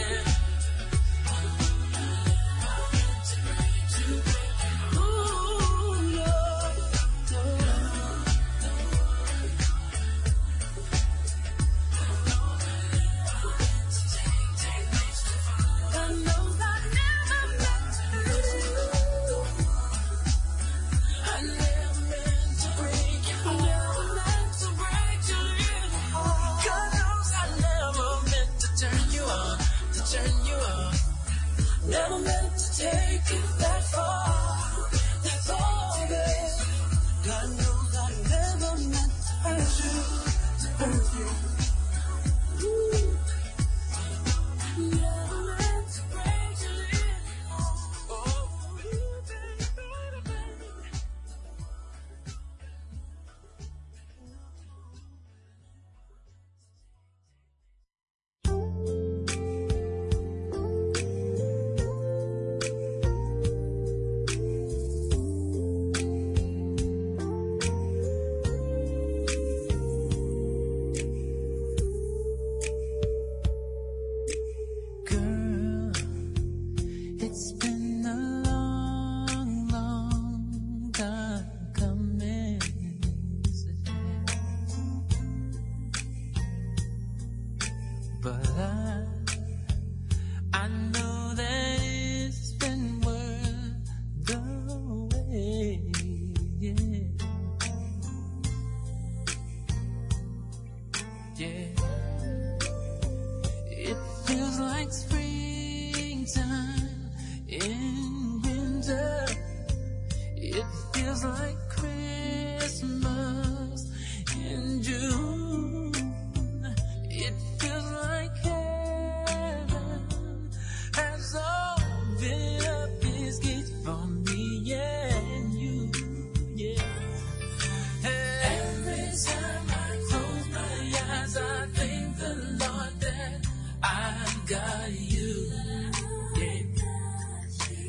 Never meant to take it that far. That's all, babe. God knows I never meant to hurt you. Never meant to break your heart. Oh,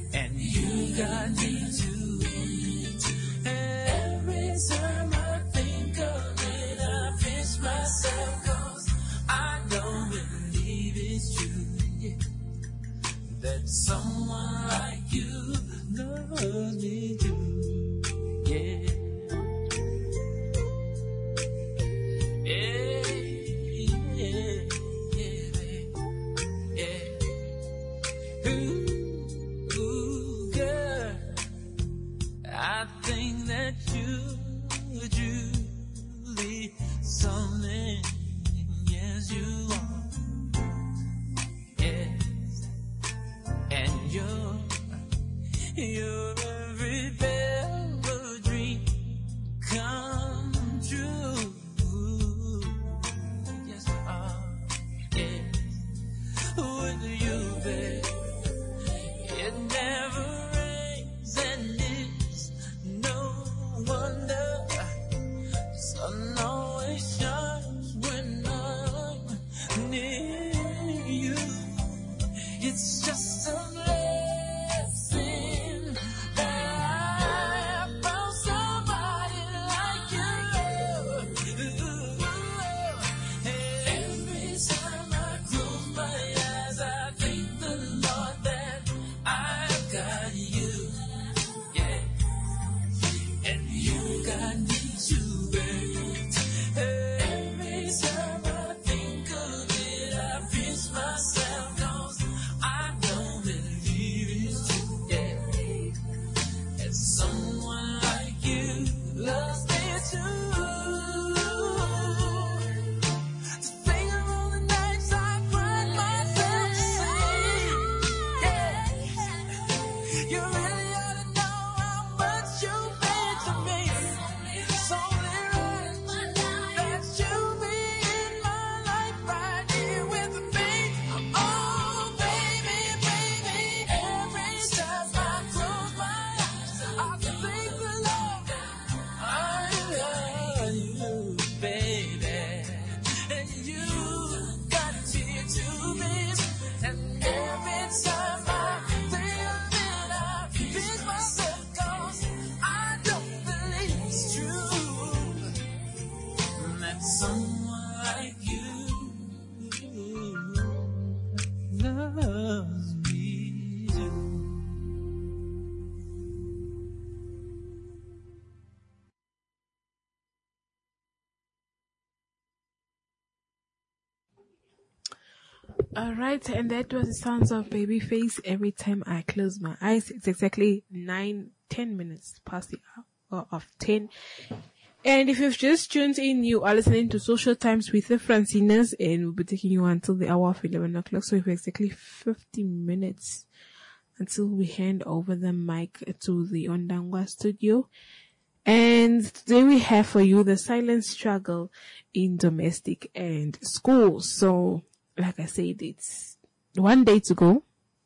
got me too. Every time I think that someone like you loves me too. Yeah. Yeah, yeah, yeah, babe. Yeah. Ooh, girl, I think that you're truly something. Yes, you are. Yes, and you're every bell dream come true. Yes, you are. Yes, with you, babe, it never rains and it's no wonder. The sun always shines when I'm near you. It's just a blessing that I found somebody like you. Every time I close my eyes, I thank the Lord that I've got you. Yeah, and you got me too, babe. Every time I think of it, I pinch myself, 'cause I don't believe it's true. Yeah, and someone like you loves me too. To think of all the nights I cried myself to sleep. Yeah, you really ought to know how much you mean to me. It's only right that you be in my life right here with me. Oh, baby, baby, every time I close my eyes, I thank the Lord I love you, baby, and you got me to me. And every time I think of it, I pinch myself, 'cause I don't believe it's true that someone like you loves me too. Alright, and that was the sounds of Babyface. Every time I close my eyes, it's exactly 9-10 minutes past the hour of 10. And if you've just tuned in, you are listening to Social Times with the Francinas, and we'll be taking you until the hour of 11 o'clock. So we have exactly 50 minutes until we hand over the mic to the Ondangwa studio. And today we have for you the silent struggle in domestic and school. So, like I said, it's one day to go.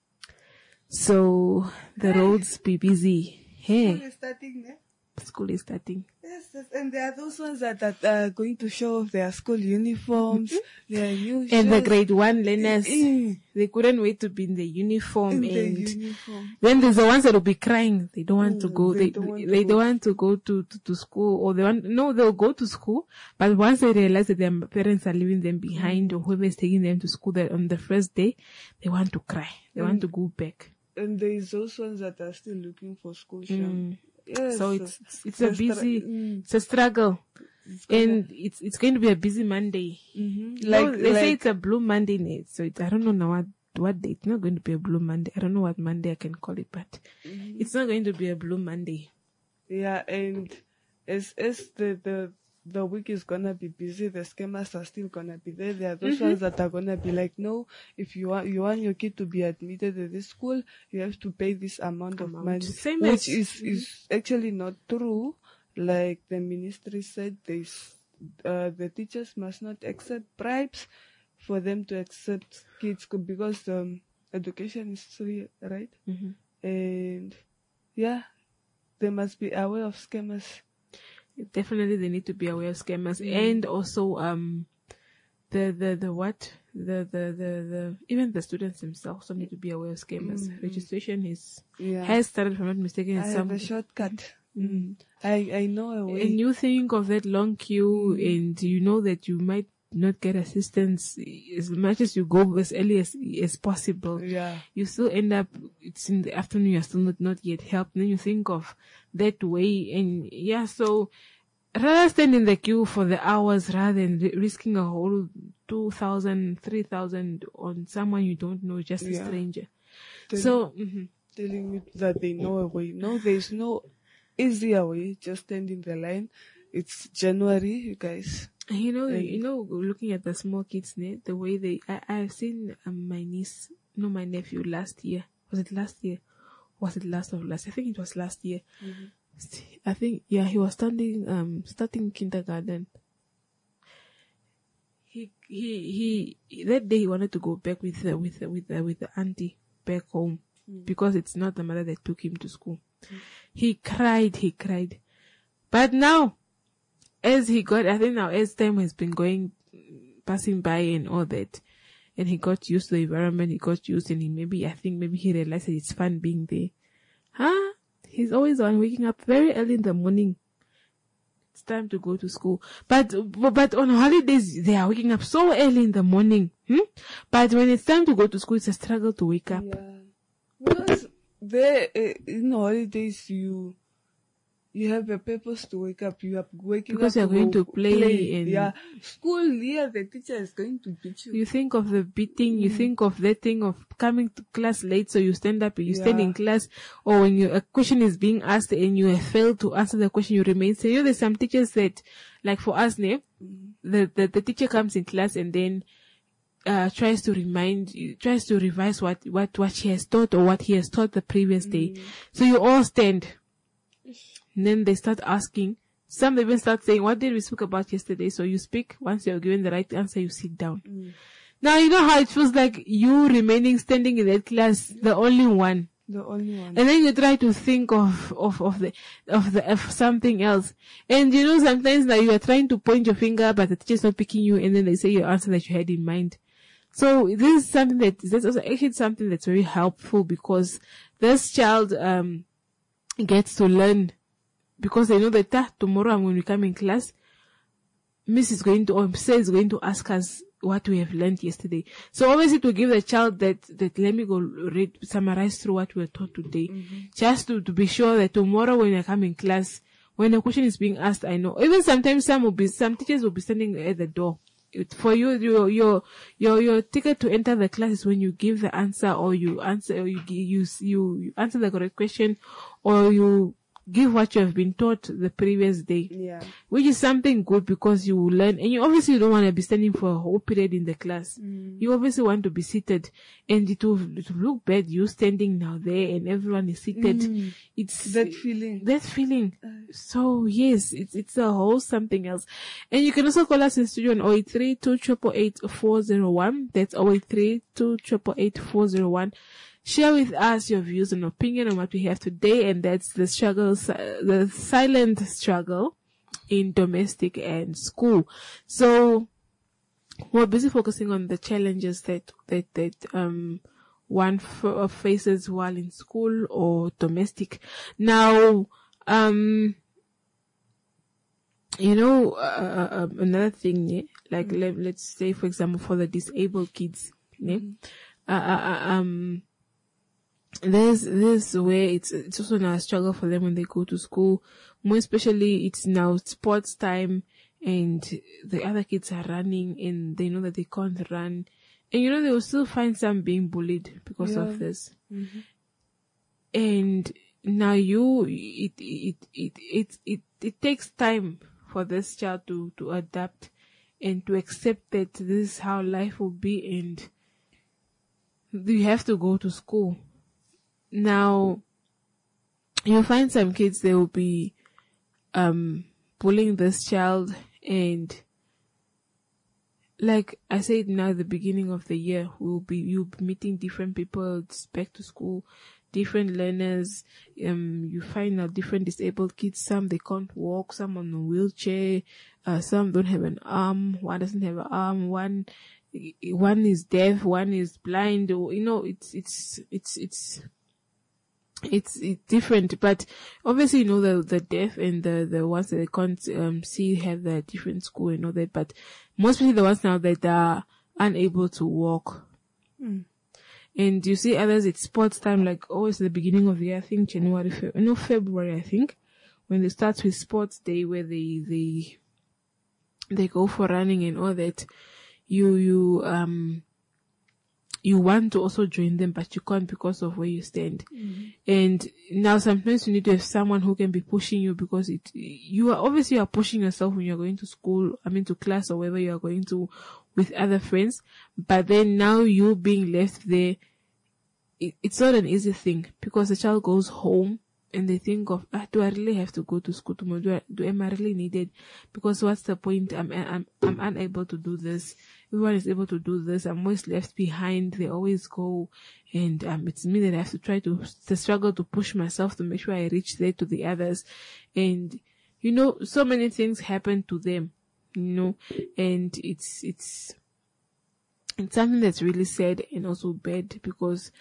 So the roads be busy. School Hey, is starting, eh? school is starting. Yes, and there are those ones that are going to show off their school uniforms, their new shoes. And the grade 1 learners, Eh, they couldn't wait to be in the uniform. in the And uniform. then there's the ones that will be crying. They don't want to go. they They don't want to they go. don't want to go to school, or they'll go to school. But once they realize that their parents are leaving them behind, or whoever is taking them to school that on the first day, they want to cry. They want to go back. And there is those ones that are still looking for school shoes. Yes. So it's a busy, Mm. it's a struggle. And it's going to be a busy Monday. Like, They say it's a blue Monday, Nate. So I don't know now what day. It's not going to be a blue Monday. I don't know what Monday I can call it, but it's not going to be a blue Monday. yeah, and as the week is gonna be busy, the scammers are still gonna be there. There are those ones that are gonna be like, no, if you want your kid to be admitted at this school, you have to pay this amount of money, Same which as- is actually not true. Like the ministry said, the teachers must not accept bribes for them to accept kids, because education is free, right? And yeah, they must be aware of scammers. Definitely they need to be aware of scammers. And also, even the students themselves need to be aware of scammers. Registration has started, if I'm not mistaken, in I some have a shortcut. I know a way. and you think of that long queue, and you know that you might not get assistance, as much as you go as early as possible, Yeah. you still end up, it's in the afternoon, you're still not yet helped. And then you think of that way. And yeah, so rather stand in the queue for the hours rather than risking a whole 2,000, 3,000 on someone you don't know, just a Yeah. stranger. Then So, telling you that they know a way. No, there's no easier way. Just stand in the line. It's January, you guys. you know, looking at the small kids, the way I've seen my niece, my nephew last year. Was it last year? Was it last of last? I think it was last year. I think, yeah, he was starting kindergarten. He that day he wanted to go back with the auntie back home because it's not the mother that took him to school. He cried. But now, as time has been passing by and all that, and he got used to the environment, he got used, and maybe he realized that it's fun being there. He's always the one waking up very early in the morning. It's time to go to school. But on holidays, they are waking up so early in the morning. But when it's time to go to school, it's a struggle to wake up. Yeah. Because there, in holidays, you have a purpose to wake up. You are waking Because up you're going to play and- yeah. School here, the teacher is going to beat you. You think of the beating, you think of that thing of coming to class late, so you stand up and you stand in class, or when a question is being asked and you have failed to answer the question, you remain. So, there's some teachers that, like for us, the teacher comes in class and then tries to revise what she has taught or what he has taught the previous day. So you all stand. And then they start asking. Some even start saying, what did we speak about yesterday? So you speak. Once you're given the right answer, you sit down. Now, you know how it feels like you remaining standing in that class, the only one. The only one. And then you try to think of something else. And sometimes now you are trying to point your finger, but the teacher's not picking you, and then they say your answer that you had in mind. So this is something that's also actually something that's very helpful, because this child, gets to learn, because they know that tomorrow when we come in class, Miss is going to, or Sir is going to ask us what we have learned yesterday. So obviously to give the child that let me go summarize through what we were taught today, just to be sure that tomorrow when I come in class, when a question is being asked, I know. Even sometimes some teachers will be standing at the door. For you, your ticket to enter the class is when you give the answer, or you answer, or you answer the correct question, or you give what you have been taught the previous day. Yeah. Which is something good, because you will learn, and you obviously don't want to be standing for a whole period in the class. You obviously want to be seated, and it will look bad you standing now there and everyone is seated. It's That feeling. So yes, it's a whole something else. And you can also call us in studio on 083 288 401. That's 083 288 401. Share with us your views and opinion on what we have today, and that's the silent struggle in domestic and school. So we're busy focusing on the challenges that one faces while in school or domestic. Now, another thing, like let's say, for example, for the disabled kids, there's this where it's also now a struggle for them when they go to school. More especially, it's now sports time and the other kids are running and they know that they can't run. And they will still find some being bullied because of this. And now it takes time for this child to adapt and to accept that this is how life will be, and you have to go to school. Now, you'll find some kids, they will be bullying this child, and like I said now, at the beginning of the year, you'll be meeting different people. It's back to school, different learners. You find out different disabled kids. Some they can't walk, some on a wheelchair, some don't have an arm, one doesn't have an arm, one is deaf, one is blind, or it's it's different, but obviously, the deaf and the ones that they can't, see have the different school and all that, but mostly the ones now that are unable to walk. And you see others, it's sports time, like always the beginning of the year, I think February, I think, when they start with sports day where they go for running and all that. You want to also join them, but you can't because of where you stand. And now sometimes you need to have someone who can be pushing you, because you are pushing yourself when you're going to school, to class, or wherever you are going to with other friends. But then now you being left there, it's not an easy thing, because the child goes home and they think of, do I really have to go to school tomorrow? Am I really needed? Because what's the point? I'm unable to do this. Everyone is able to do this. I'm always left behind. They always go, and it's me that I have to try to struggle to push myself to make sure I reach there to the others. And so many things happen to them, and it's something that's really sad and also bad, because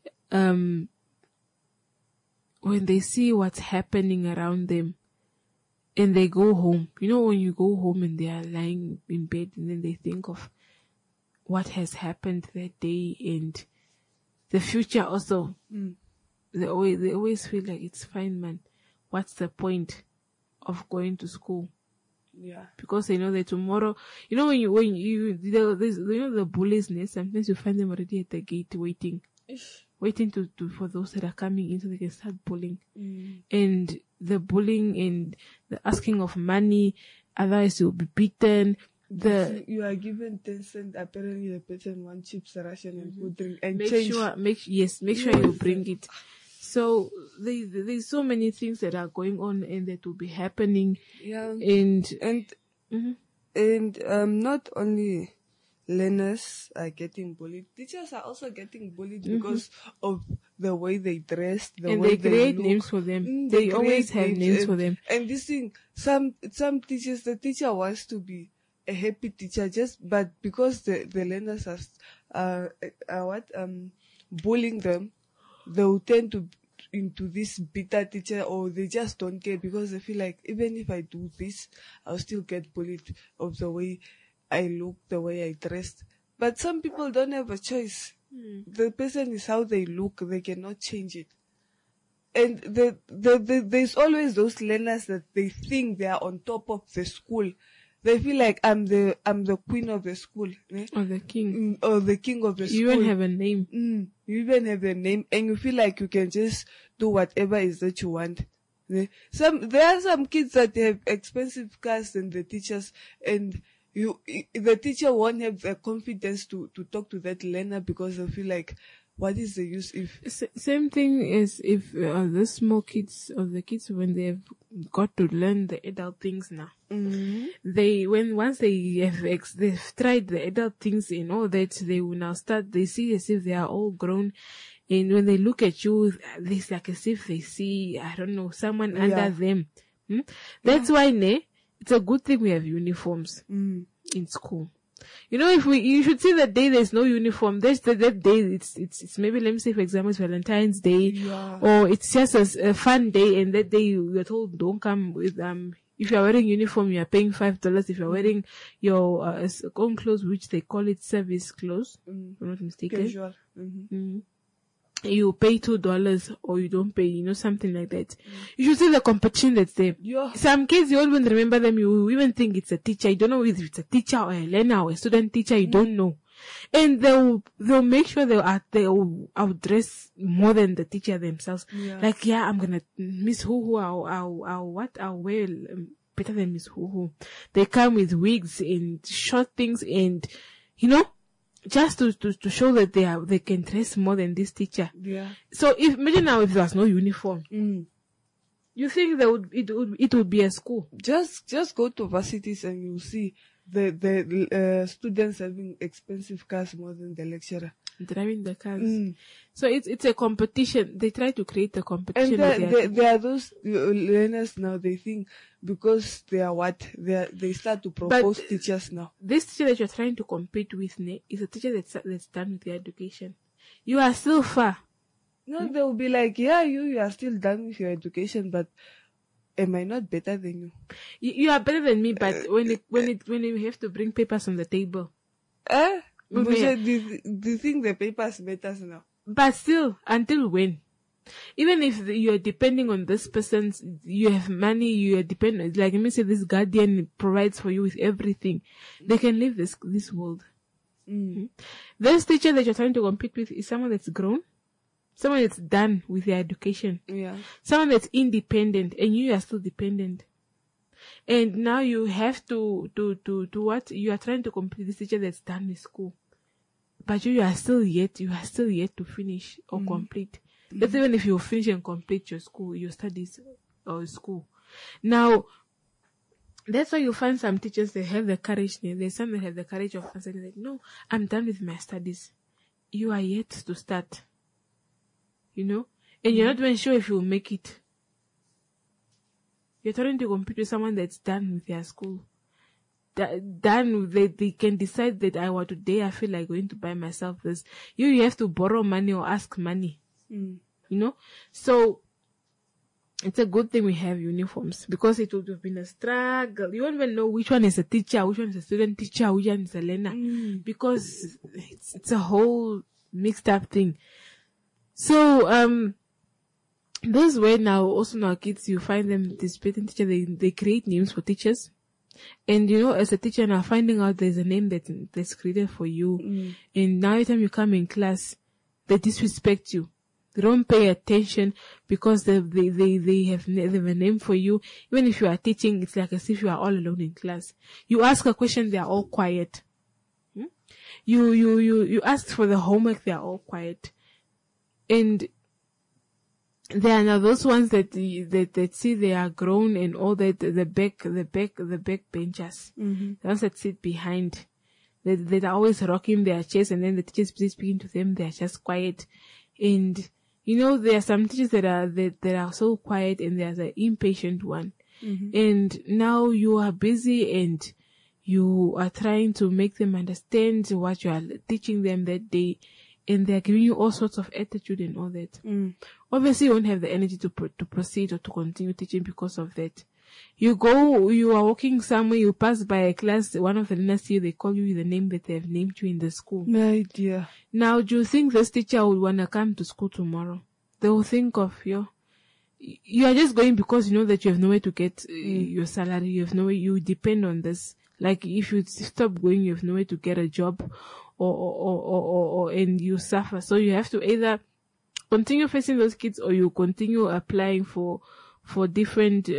when they see what's happening around them and they go home, when you go home and they are lying in bed and then they think of what has happened that day and the future also, they always feel like, it's fine, man. What's the point of going to school? Yeah. Because they know that tomorrow, the bullies, sometimes you find them already at the gate waiting for those that are coming in so they can start bullying. And the bullying and the asking of money, otherwise you'll be beaten. You are given 10 cents, apparently the person wants chips, ration and food drink, and make change. Make sure you bring it. So there's so many things that are going on and that will be happening. Yeah. And Not only learners are getting bullied, teachers are also getting bullied because of the way they dress, the and way they create look. names for them. They They always create have names for them. And this thing, some teachers, the teacher wants to be a happy teacher, but because the learners are bullying them, they will tend to into this bitter teacher, or they just don't care because they feel like, even if I do this, I'll still get bullied of the way I look, the way I dressed. But some people don't have a choice. The person is how they look. They cannot change it. And there's always those learners that they think they are on top of the school. They feel like I'm the queen of the school, Or the king. Or the king of the school. You even have a name. You even have a name, and you feel like you can just do whatever is that you want. There are some kids that have expensive cars than the teachers, and the teacher won't have the confidence to talk to that learner because they feel like, what is the use if... Same thing is if the small kids, or the kids when they have got to learn the adult things now. Once they've tried the adult things and all that, they will now they see as if they are all grown. And when they look at you, it's like as if they see, I don't know, someone under them. That's why, it's a good thing we have uniforms in school. You should see the day there's no uniform. There's that day, it's maybe, let me say, for example, it's Valentine's Day, or it's just a fun day, and that day you're told, don't come with, if you're wearing uniform, you're paying $5. If you're wearing your, own clothes, which they call it service clothes, if I'm not mistaken. Casual. You pay $2 or you don't pay, something like that. You should see the competition that's there. Some kids, you won't even remember them. You even think it's a teacher. You don't know if it's a teacher or a learner or a student teacher. You don't know. And they'll make sure they'll outdress more than the teacher themselves. Like, I'm gonna, Miss Hoo, I'll wear better than Miss Hoo. They come with wigs and short things and, just to show that they can dress more than this teacher. So imagine now if there was no uniform. You think it would be a school? Just go to varsities and you'll see the students having expensive cars more than the lecturer. Driving the cars. So it's a competition. They try to create a competition. And there are those learners now, they think because they are they start to propose teachers now. This teacher that you're trying to compete with is a teacher that's done with their education. You are still far. No, they'll be like, yeah, you are still done with your education, but am I not better than you? You are better than me, but when you have to bring papers on the table. Eh? Okay. Musha, do you think the papers matters now? But still, until when? Even if you're depending on this person, you have money, you are dependent, like let me say this guardian provides for you with everything, they can leave this world. This teacher that you're trying to compete with is someone that's grown, someone that's done with their education, someone that's independent, and you are still dependent. And now you have to what? You are trying to compete with this teacher that's done with school. But you are still yet to finish or complete. That's even if you finish and complete your studies or school. Now, that's why you find some teachers, they have the courage, there's some that have the courage of saying like, no, I'm done with my studies. You are yet to start. And you're not even sure if you'll make it. You're trying to compete with someone that's done with their school. They can decide that today I feel like going to buy myself this. You have to borrow money or ask money. So it's a good thing we have uniforms, because it would have been a struggle. You don't even know which one is a teacher, which one is a student teacher, which one is a learner, because it's a whole mixed up thing. So this way now, also now kids, you find them disputing teacher, they create names for teachers. And as a teacher now, finding out there's a name that's created for you, and now every time you come in class, they disrespect you. They don't pay attention because they have a name for you. Even if you are teaching, it's like as if you are all alone in class. You ask a question, they are all quiet. You ask for the homework, they are all quiet. And there are now those ones that see they are grown and all that, the back benchers. The ones that sit behind. That are always rocking their chairs, and then the teachers busy speaking to them, they are just quiet. And there are some teachers that are so quiet, and there's an impatient one. And now you are busy and you are trying to make them understand what you are teaching them that day, and they're giving you all sorts of attitude and all that. Obviously you won't have the energy to proceed or to continue teaching because of that. You are walking somewhere, you pass by a class, one of the learners here, they call you the name that they have named you in the school. My dear. Now, do you think this teacher would want to come to school tomorrow? They will think of you. You are just going because you know that you have nowhere to get your salary, you depend on this. Like, if you stop going, you have nowhere to get a job, and you suffer. So you have to either continue facing those kids, or you continue applying for different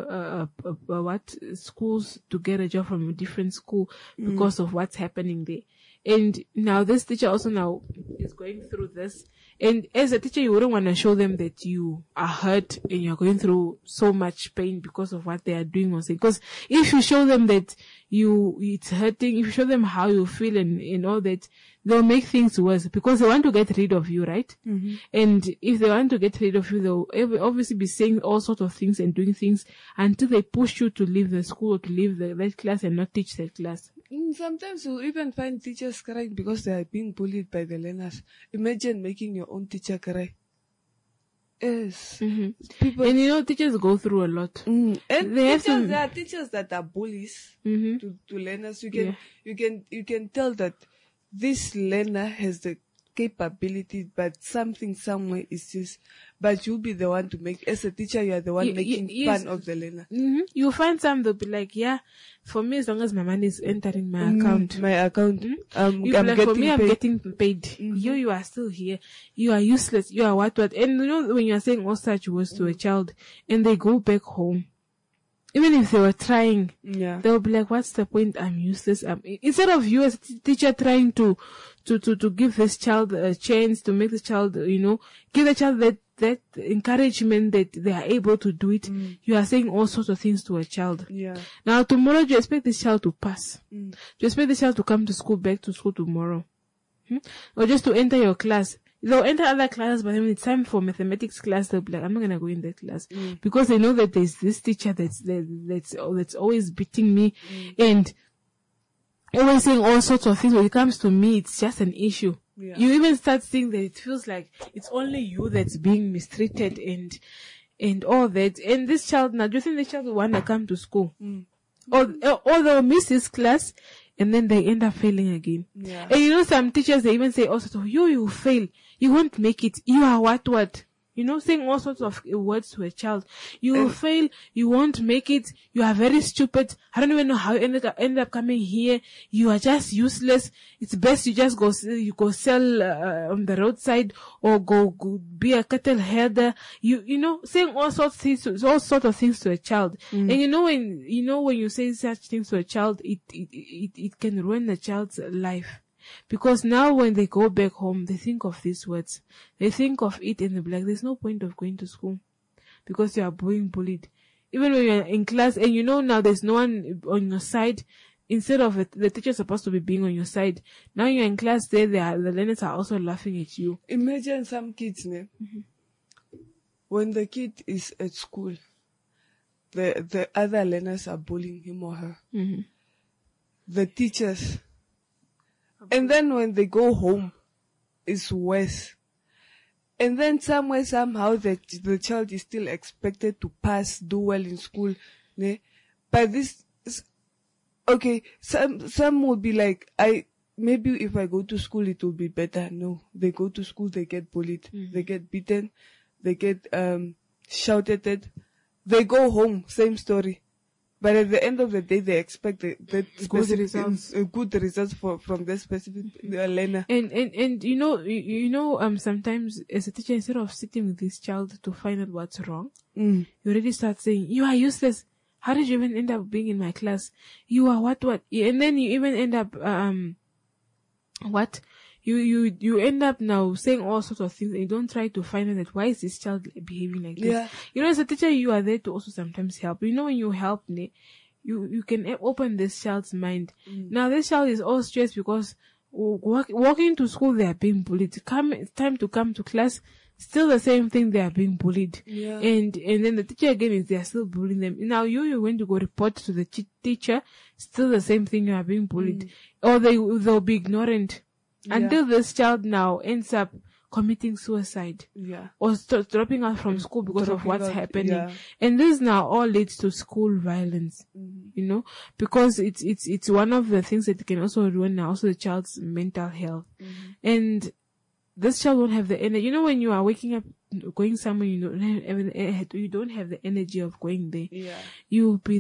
schools to get a job from a different school because of what's happening there. And now this teacher also now is going through this. And as a teacher, you wouldn't want to show them that you are hurt and you're going through so much pain because of what they are doing or saying. Because if you show them that it's hurting, if you show them how you feel and all that, they'll make things worse because they want to get rid of you, right? And if they want to get rid of you, they'll obviously be saying all sorts of things and doing things until they push you to leave the school or to leave that class and not teach that class. Sometimes you even find teachers crying because they are being bullied by the learners. Imagine making your own teacher cry. Yes. People, and teachers go through a lot. And there are teachers that are bullies to learners. You can tell that this learner has the capability, but something somewhere is just, but you'll be the one to make, as a teacher, you are the one making fun of the learner. You find some, they'll be like, yeah, for me, as long as my money is entering my account. I'm getting paid. You are still here. You are useless. You are what. And when you are saying all such words to a child and they go back home, even if they were trying, they'll be like, what's the point? I'm useless. Instead of you as a teacher trying to give this child a chance, to make the child, give the child that encouragement that they are able to do it, you are saying all sorts of things to a child. Now tomorrow, you expect this child to pass. You expect this child to come to back to school tomorrow. Or just to enter your class. They'll enter other classes, but when it's time for mathematics class, they'll be like, I'm not gonna go in that class. Because they know that there's this teacher that's always beating me and always saying all sorts of things. When it comes to me, it's just an issue. Yeah. You even start seeing that it feels like it's only you that's being mistreated and all that. And this child now, do you think this child will want to come to school? Or they'll miss his class and then they end up failing again. Yeah. And you know, some teachers, they even say also, you fail. You won't make it. You are what? You know, saying all sorts of words to a child. You will fail. You won't make it. You are very stupid. I don't even know how you ended up coming here. You are just useless. It's best you just go sell on the roadside or go be a cattle herder. You know, saying all sorts of things to a child. And you know when you say such things to a child, it can ruin the child's life. Because now when they go back home, they think of these words. They think of it and they're like, there's no point of going to school because you are being bullied. Even when you're in class and you know now there's no one on your side, instead of the teacher supposed to be being on your side, now you're in class there, the learners are also laughing at you. Imagine some kids, when the kid is at school, the other learners are bullying him or her. The teachers. And then when they go home, it's worse. And then somehow the child is still expected to pass, do well in school. But this, okay, some would be like, maybe if I go to school, it will be better. No, they go to school, they get bullied, they get beaten, they get shouted at. They go home, same story. But at the end of the day, they expect good results from the specific learner. And you know, sometimes as a teacher, instead of sitting with this child to find out what's wrong, you already start saying, you are useless. How did you even end up being in my class? You are what? And then you even end up, You end up now saying all sorts of things and you don't try to find out that why is this child behaving like this. Yeah. You know, as a teacher, you are there to also sometimes help. You know, when you help, you can open this child's mind. Now, this child is all stressed because walking to school, they are being bullied. It's time to come to class, still the same thing, they are being bullied. Yeah. And then the teacher again is they are still bullying them. Now you're going to go report to the teacher, still the same thing, you are being bullied. Or they'll be ignorant. Until this child now ends up committing suicide. Yeah. Or dropping out from school because of what's happening. Yeah. And this now all leads to school violence. You know, because it's one of the things that can also ruin now also the child's mental health. And this child won't have the energy. You know, when you are waking up, going somewhere, you don't have the energy of going there. Yeah. You'll be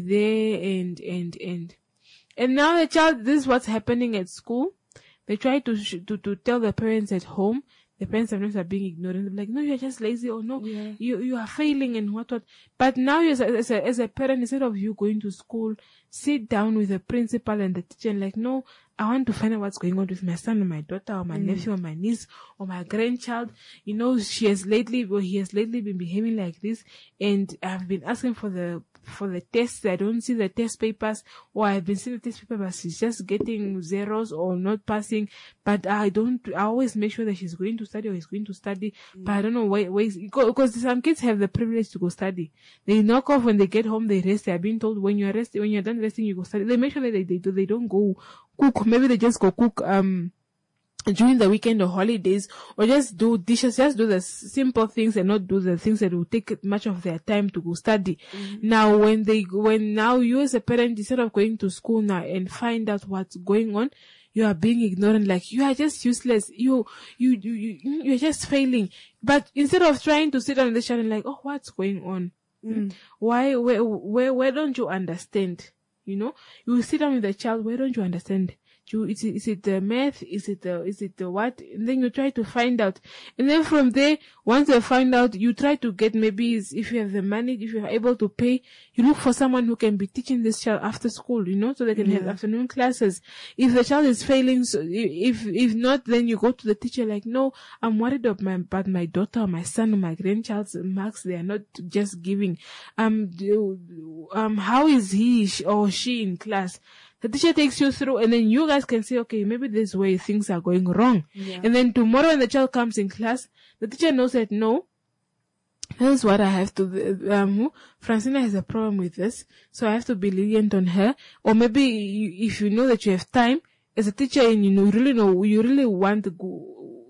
there and now the child, this is what's happening at school. They try to tell the parents at home. The parents sometimes are being ignored. They're like, no, you're just lazy, or no, you are failing and what. But now as a parent, instead of you going to school, sit down with the principal and the teacher and like, no, I want to find out what's going on with my son or my daughter or my nephew or my niece or my grandchild. You know, he has lately been behaving like this, and I've been asking for the tests. I don't see the test papers, or I've been seeing the test papers, but she's just getting zeros or not passing. But I always make sure that she's going to study or he's going to study. But I don't know why, because some kids have the privilege to go study. They knock off when they get home, they rest. They are being told when you're done resting, you go study. They make sure that they don't go cook. Maybe they just go cook, during the weekend or holidays, or just do dishes, just do the simple things and not do the things that will take much of their time to go study. Now, when now you as a parent, instead of going to school now and find out what's going on, you are being ignorant, like you are just useless, you're just failing. But instead of trying to sit down with the child and like, oh, what's going on? Where don't you understand? You know, you sit down with the child, where don't you understand? Is it the math? Is it the what? And then you try to find out. And then from there, once you find out, you try to get, maybe if you have the money, if you're able to pay, you look for someone who can be teaching this child after school, you know, so they can have afternoon classes. If the child is failing, so if not, then you go to the teacher like, no, I'm worried about my daughter or my son or my grandchild's marks. They are not just giving. How is he or she in class? The teacher takes you through, and then you guys can say, okay, maybe this way things are going wrong. Yeah. And then tomorrow when the child comes in class, the teacher knows that, no, this is what I have to, Francina has a problem with this, so I have to be lenient on her. Or maybe if you know that you have time, as a teacher and you really want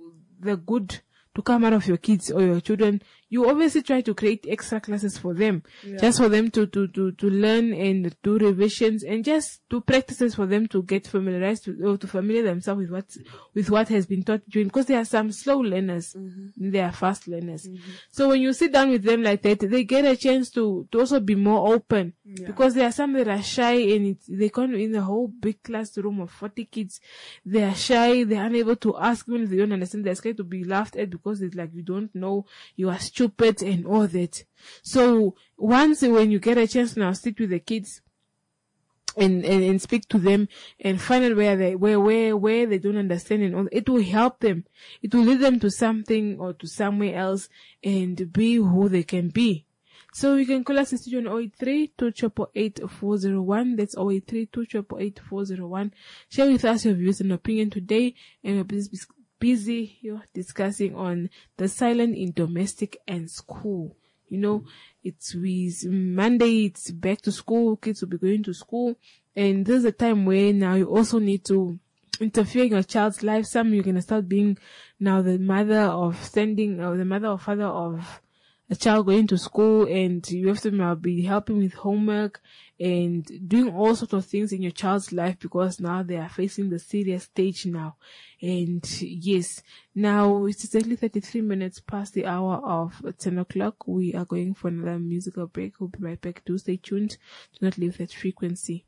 the good to come out of your kids or your children, you obviously try to create extra classes for them, just for them to learn and do revisions and just do practices for them to get familiarized or to familiar themselves with what has been taught during, because there are some slow learners, there are fast learners. So when you sit down with them like that, they get a chance to also be more open, because there are some that are shy and they can't, in the whole big classroom of 40 kids, they are shy, they're unable to ask, even if they don't understand, they're scared to be laughed at because it's like, you don't know, you are stupid and all that. So once, when you get a chance now, sit with the kids and speak to them and find out where they don't understand and all, it will help them. It will lead them to something or to somewhere else and be who they can be. So you can call us in studio on 083-288-401. That's 083-288-401. Share with us your views and opinion today, and we're busy discussing on the silent in domestic and school. You know, it's with Monday, it's back to school, kids will be going to school, and there's a time where now you also need to interfere in your child's life. Some you're gonna start being now the mother or father of a child going to school, and you have to now be helping with homework and doing all sorts of things in your child's life, because now they are facing the serious stage now. And yes, now it's exactly 33 minutes past the hour of 10 o'clock. We are going for another musical break. We'll be right back. Do stay tuned. Do not leave that frequency.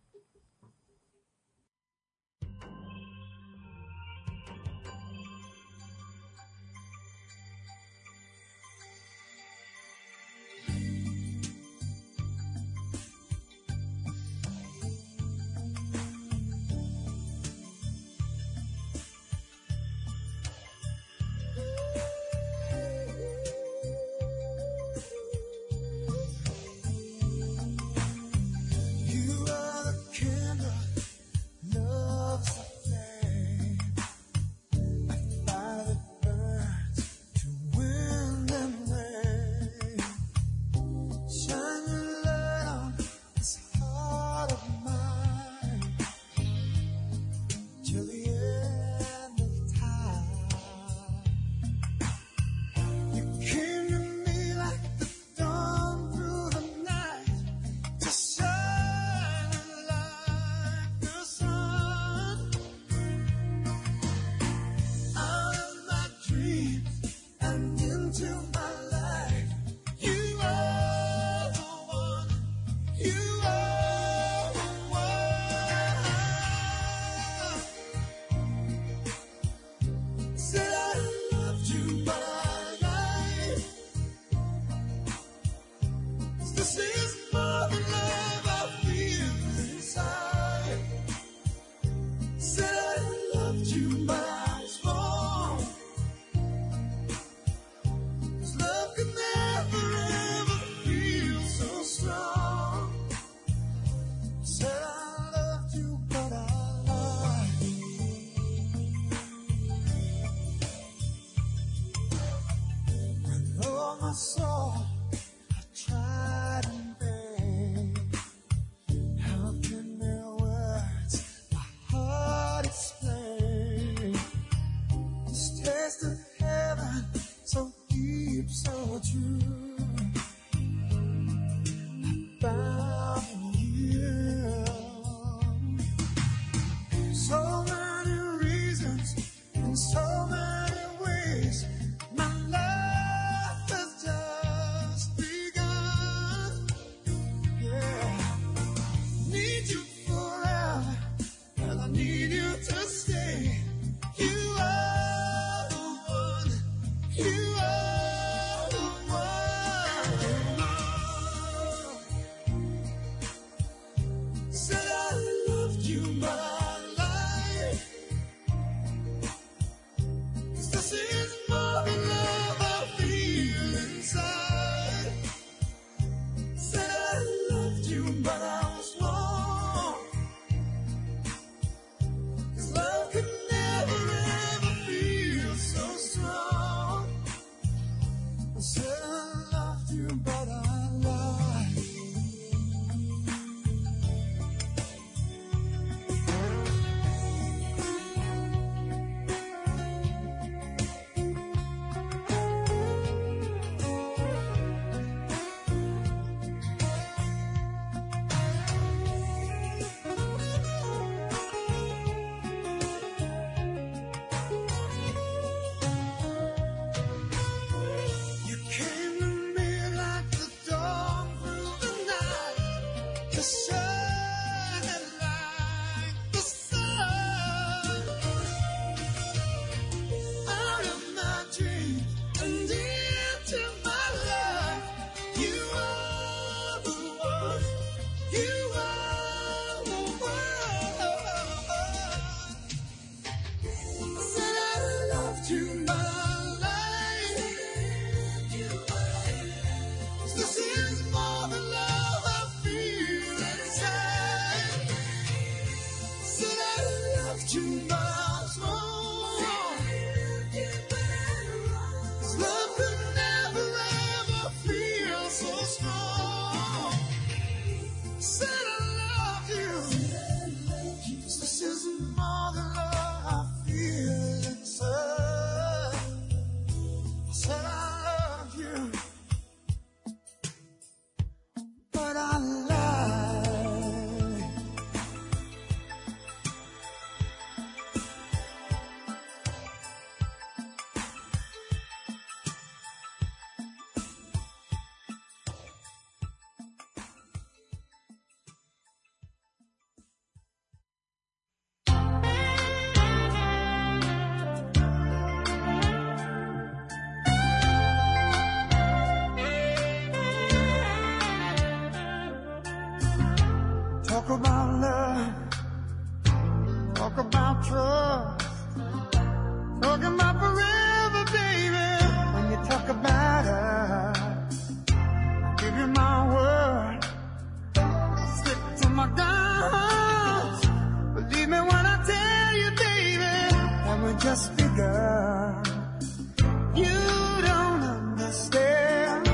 talk about love, talk about trust, talk about forever, baby. When you talk about us, I give you my word, stick to my guns. Believe me when I tell you, baby, that we just begun. You don't understand,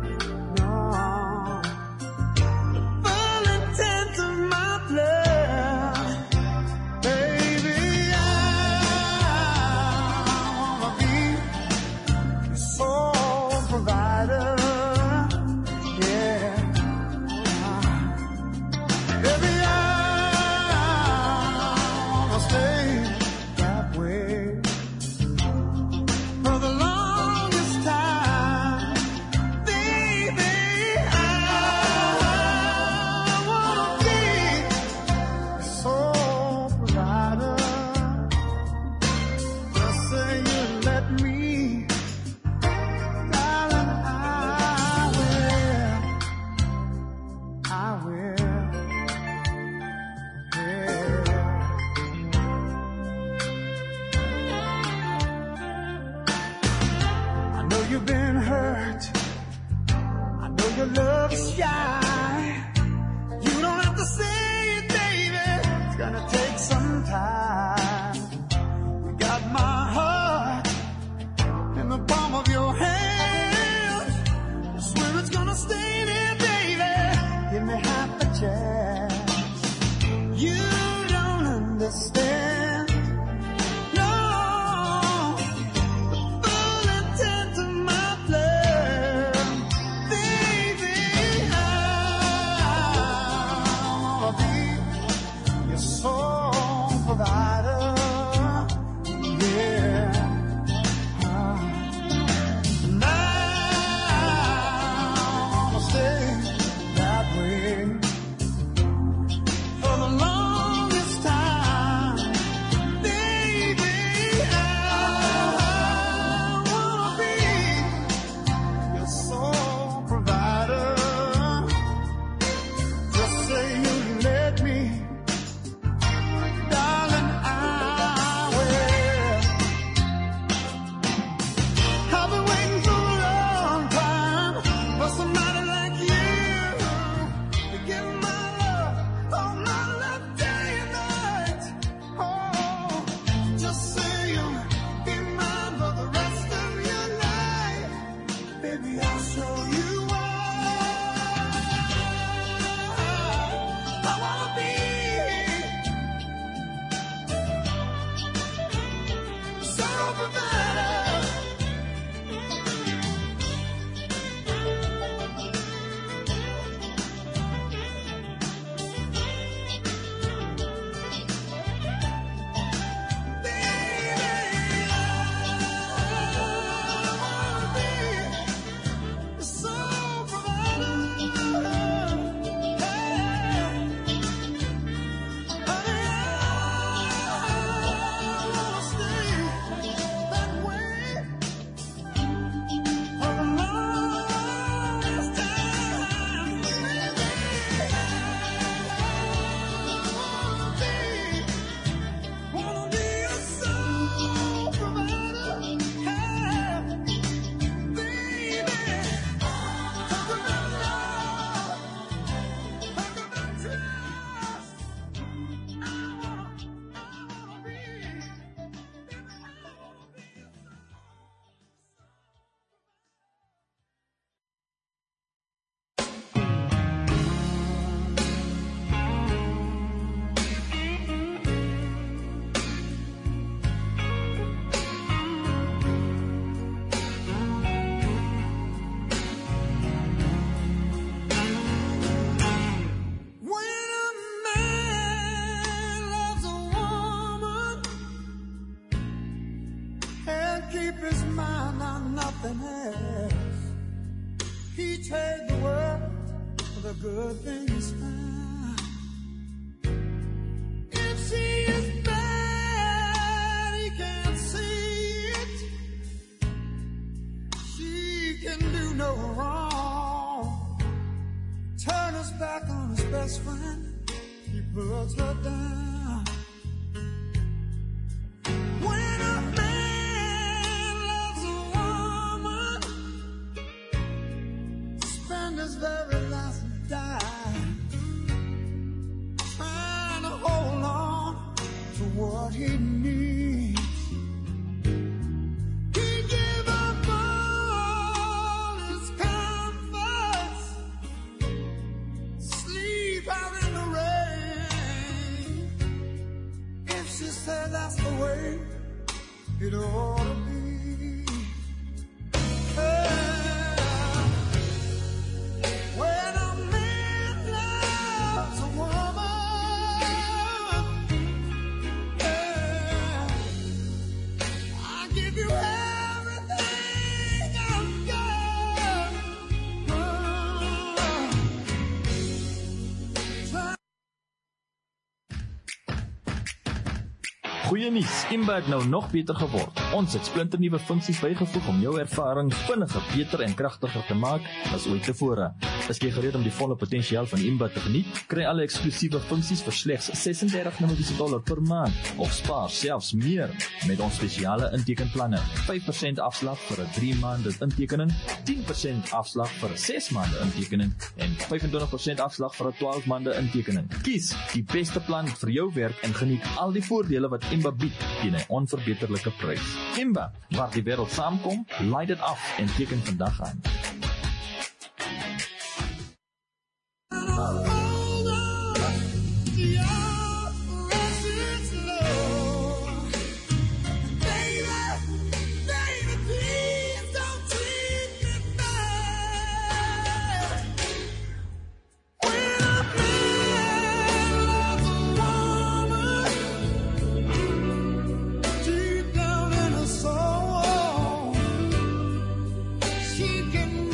no, the full intent of my love, baby. I wanna be your sole provider, yeah. Baby, I wanna stay that way for the longest time, baby. I wanna be your sole provider. Just say you let me, darling. I will, yeah. I know you've been hurt. I know your love is shy. You don't have to say it, baby. It's gonna take some time. You got my heart in the palm of your hand. I swear it's gonna stay there, baby. Give me half a chance. You don't understand, no, the full intent of my love, baby. I wanna be your sole provider, yeah. And I wanna stay that way for the longest time, baby. I wanna be your sole provider. Just say you let me, darling. I will. I've been waiting for a long time for somebody like you to give my love, all my love, day and night. Oh, just say you'll be mine for the rest of your life. Baby, I'll show you why. I wanna be sole provider. When a man loves a woman and keep his mind on nothing else, he trade the world for the good things found. If she is bad, he can't see it. She can do no wrong. Turn his back on his best friend he puts her down. When a man loves a woman, spend his very last dime trying to hold on to what he needs. He give up all his comforts, sleep out in the rain. If she said that's the way it ought to be. When a man loves a woman, I give you everything I've got. Goeie nuus, Imba het nou nog beter geword. Ons het splinternuwe funksies bygevoeg om jou ervaring vinniger, beter en kragtiger te maak as ooit tevore. Is jy gereed om die volle potensiaal van Imba te geniet? Kry alle eksklusiewe funksies vir slegs $36 per maand of spaar selfs meer met ons spesiale intekenplanne. 5% afslag vir 'n 3 maande intekening, 10% afslag vir 'n 6 maande intekening en 25% afslag vir 'n 12 maande intekening. Kies die beste plan vir jou werk en geniet al die voordele wat Imba bied teen 'n onverbeterlike prys. Imba, waar die wêreld saamkom, laai dit af en teken vandag aan. Hold on to your precious love. Baby, baby, please don't treat me bad. When a man loves a woman, deep down in her soul, she can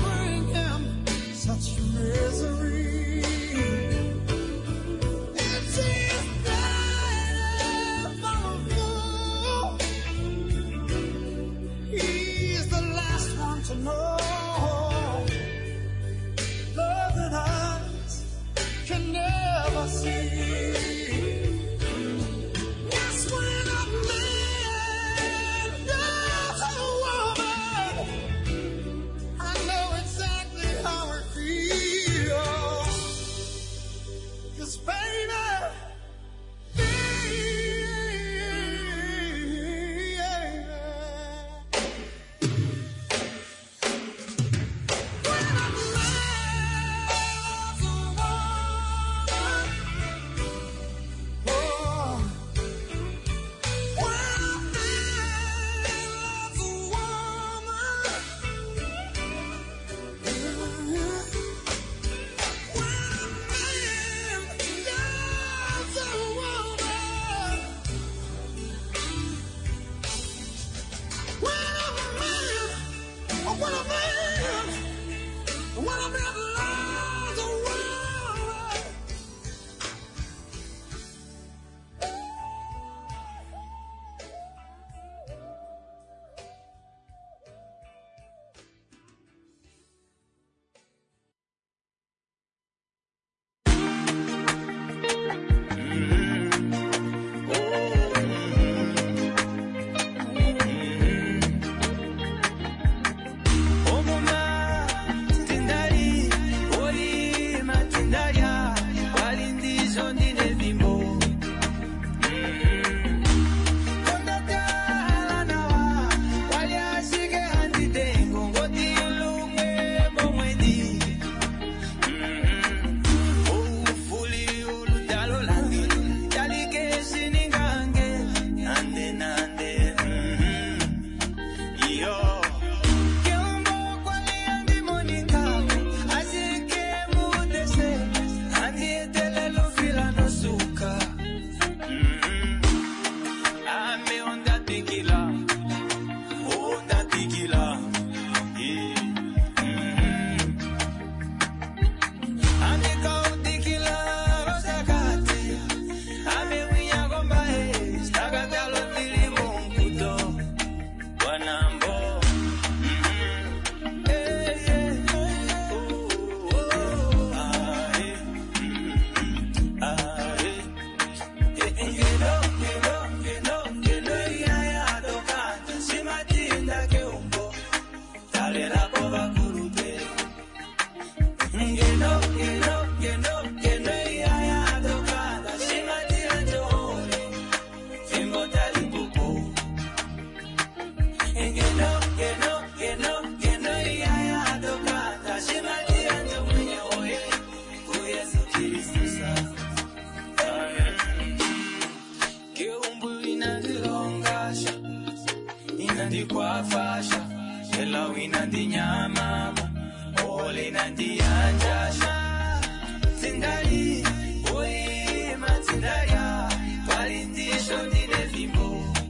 minandi nyama ole nandi anjasha tindali oi matindaya palindi shoni levimo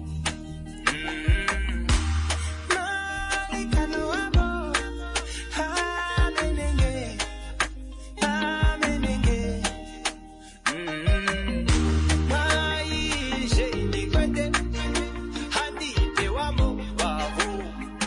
malikano amo amenenge mai shendi kwete handi pewamo babu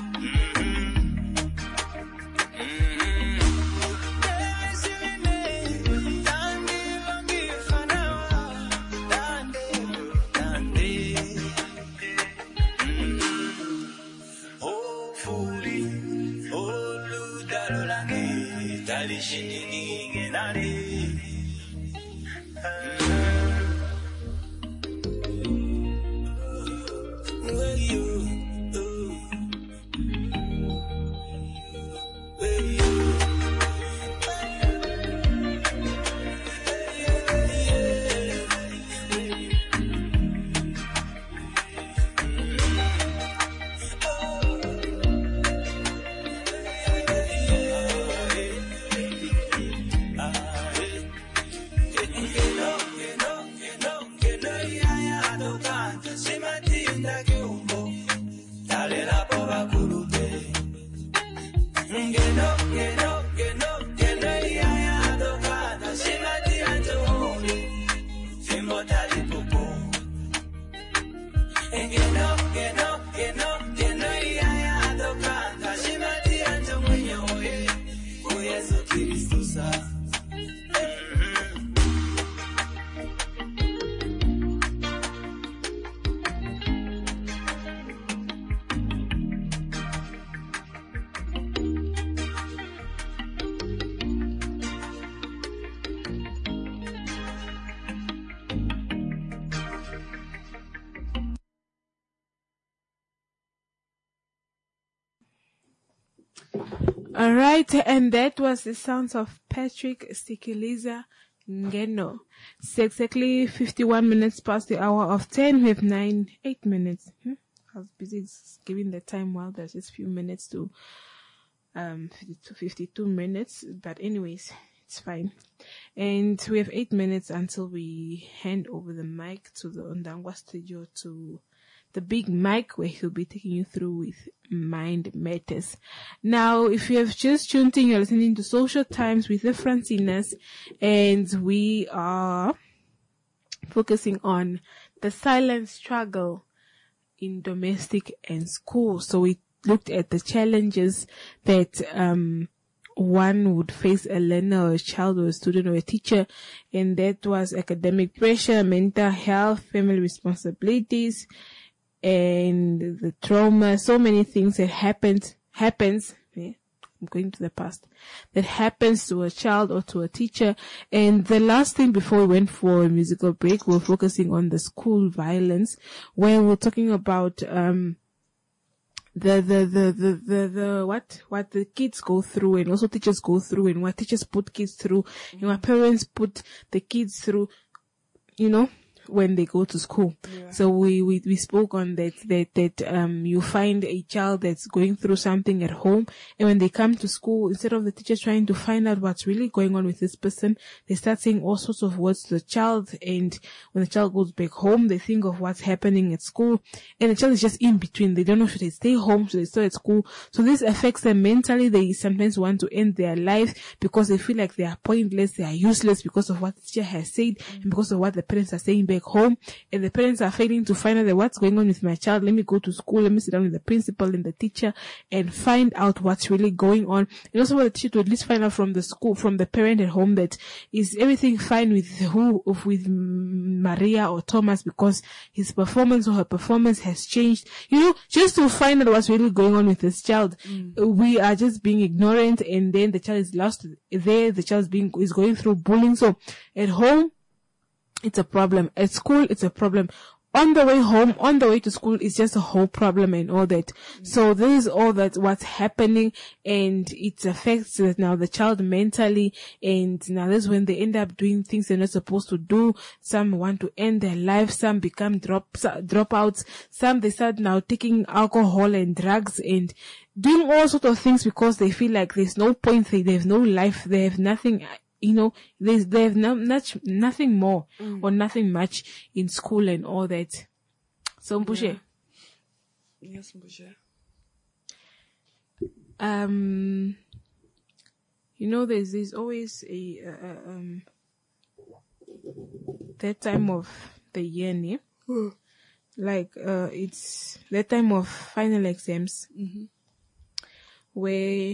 All right, and that was the sounds of Patrick Sikiliza Ngeno. It's exactly 51 minutes past the hour of 10. We have 8 minutes. I was busy giving the time while there's just a few minutes to 52 minutes. But anyways, it's fine. And we have 8 minutes until we hand over the mic to the Ondangwa studio to the big mic where he'll be taking you through with Mind Matters. Now, if you have just tuned in, you're listening to Social Times with the Francinas, and we are focusing on the silent struggle in domestic and school. So we looked at the challenges that one would face, a learner or a child or a student or a teacher, and that was academic pressure, mental health, family responsibilities, and the trauma, so many things that happens, I'm going to the past, that happens to a child or to a teacher. And the last thing before we went for a musical break, we're focusing on the school violence, where we're talking about, what the kids go through, and also teachers go through, and what teachers put kids through, and what parents put the kids through, when they go to school. Yeah. So we spoke on that you find a child that's going through something at home, and when they come to school, instead of the teachers trying to find out what's really going on with this person, they start saying all sorts of words to the child, and when the child goes back home, they think of what's happening at school, and the child is just in between. They don't know, should they stay home, should they stay at school? So this affects them mentally. They sometimes want to end their life because they feel like they are pointless, they are useless because of what the teacher has said, and because of what the parents are saying back home, and the parents are failing to find out what's going on with my child. Let me go to school, let me sit down with the principal and the teacher and find out what's really going on. And also want the teacher to at least find out from the school, from the parent at home, that is everything fine with Maria or Thomas, because his performance or her performance has changed, just to find out what's really going on with this child. We are just being ignorant, and then the child is lost there, the child is going through bullying. So at home, it's a problem. At school, it's a problem. on the way home, on the way to school, it's just a whole problem and all that. So this is all that what's happening, and it affects now the child mentally, and now that's when they end up doing things they're not supposed to do. Some want to end their life, some become dropouts, some they start now taking alcohol and drugs and doing all sorts of things because they feel like there's no point, they have no life, they have nothing, they have nothing more or nothing much in school and all that. So Mpushe. Yes, Mpushe. There's always that time of the year, ne? Like it's that time of final exams, where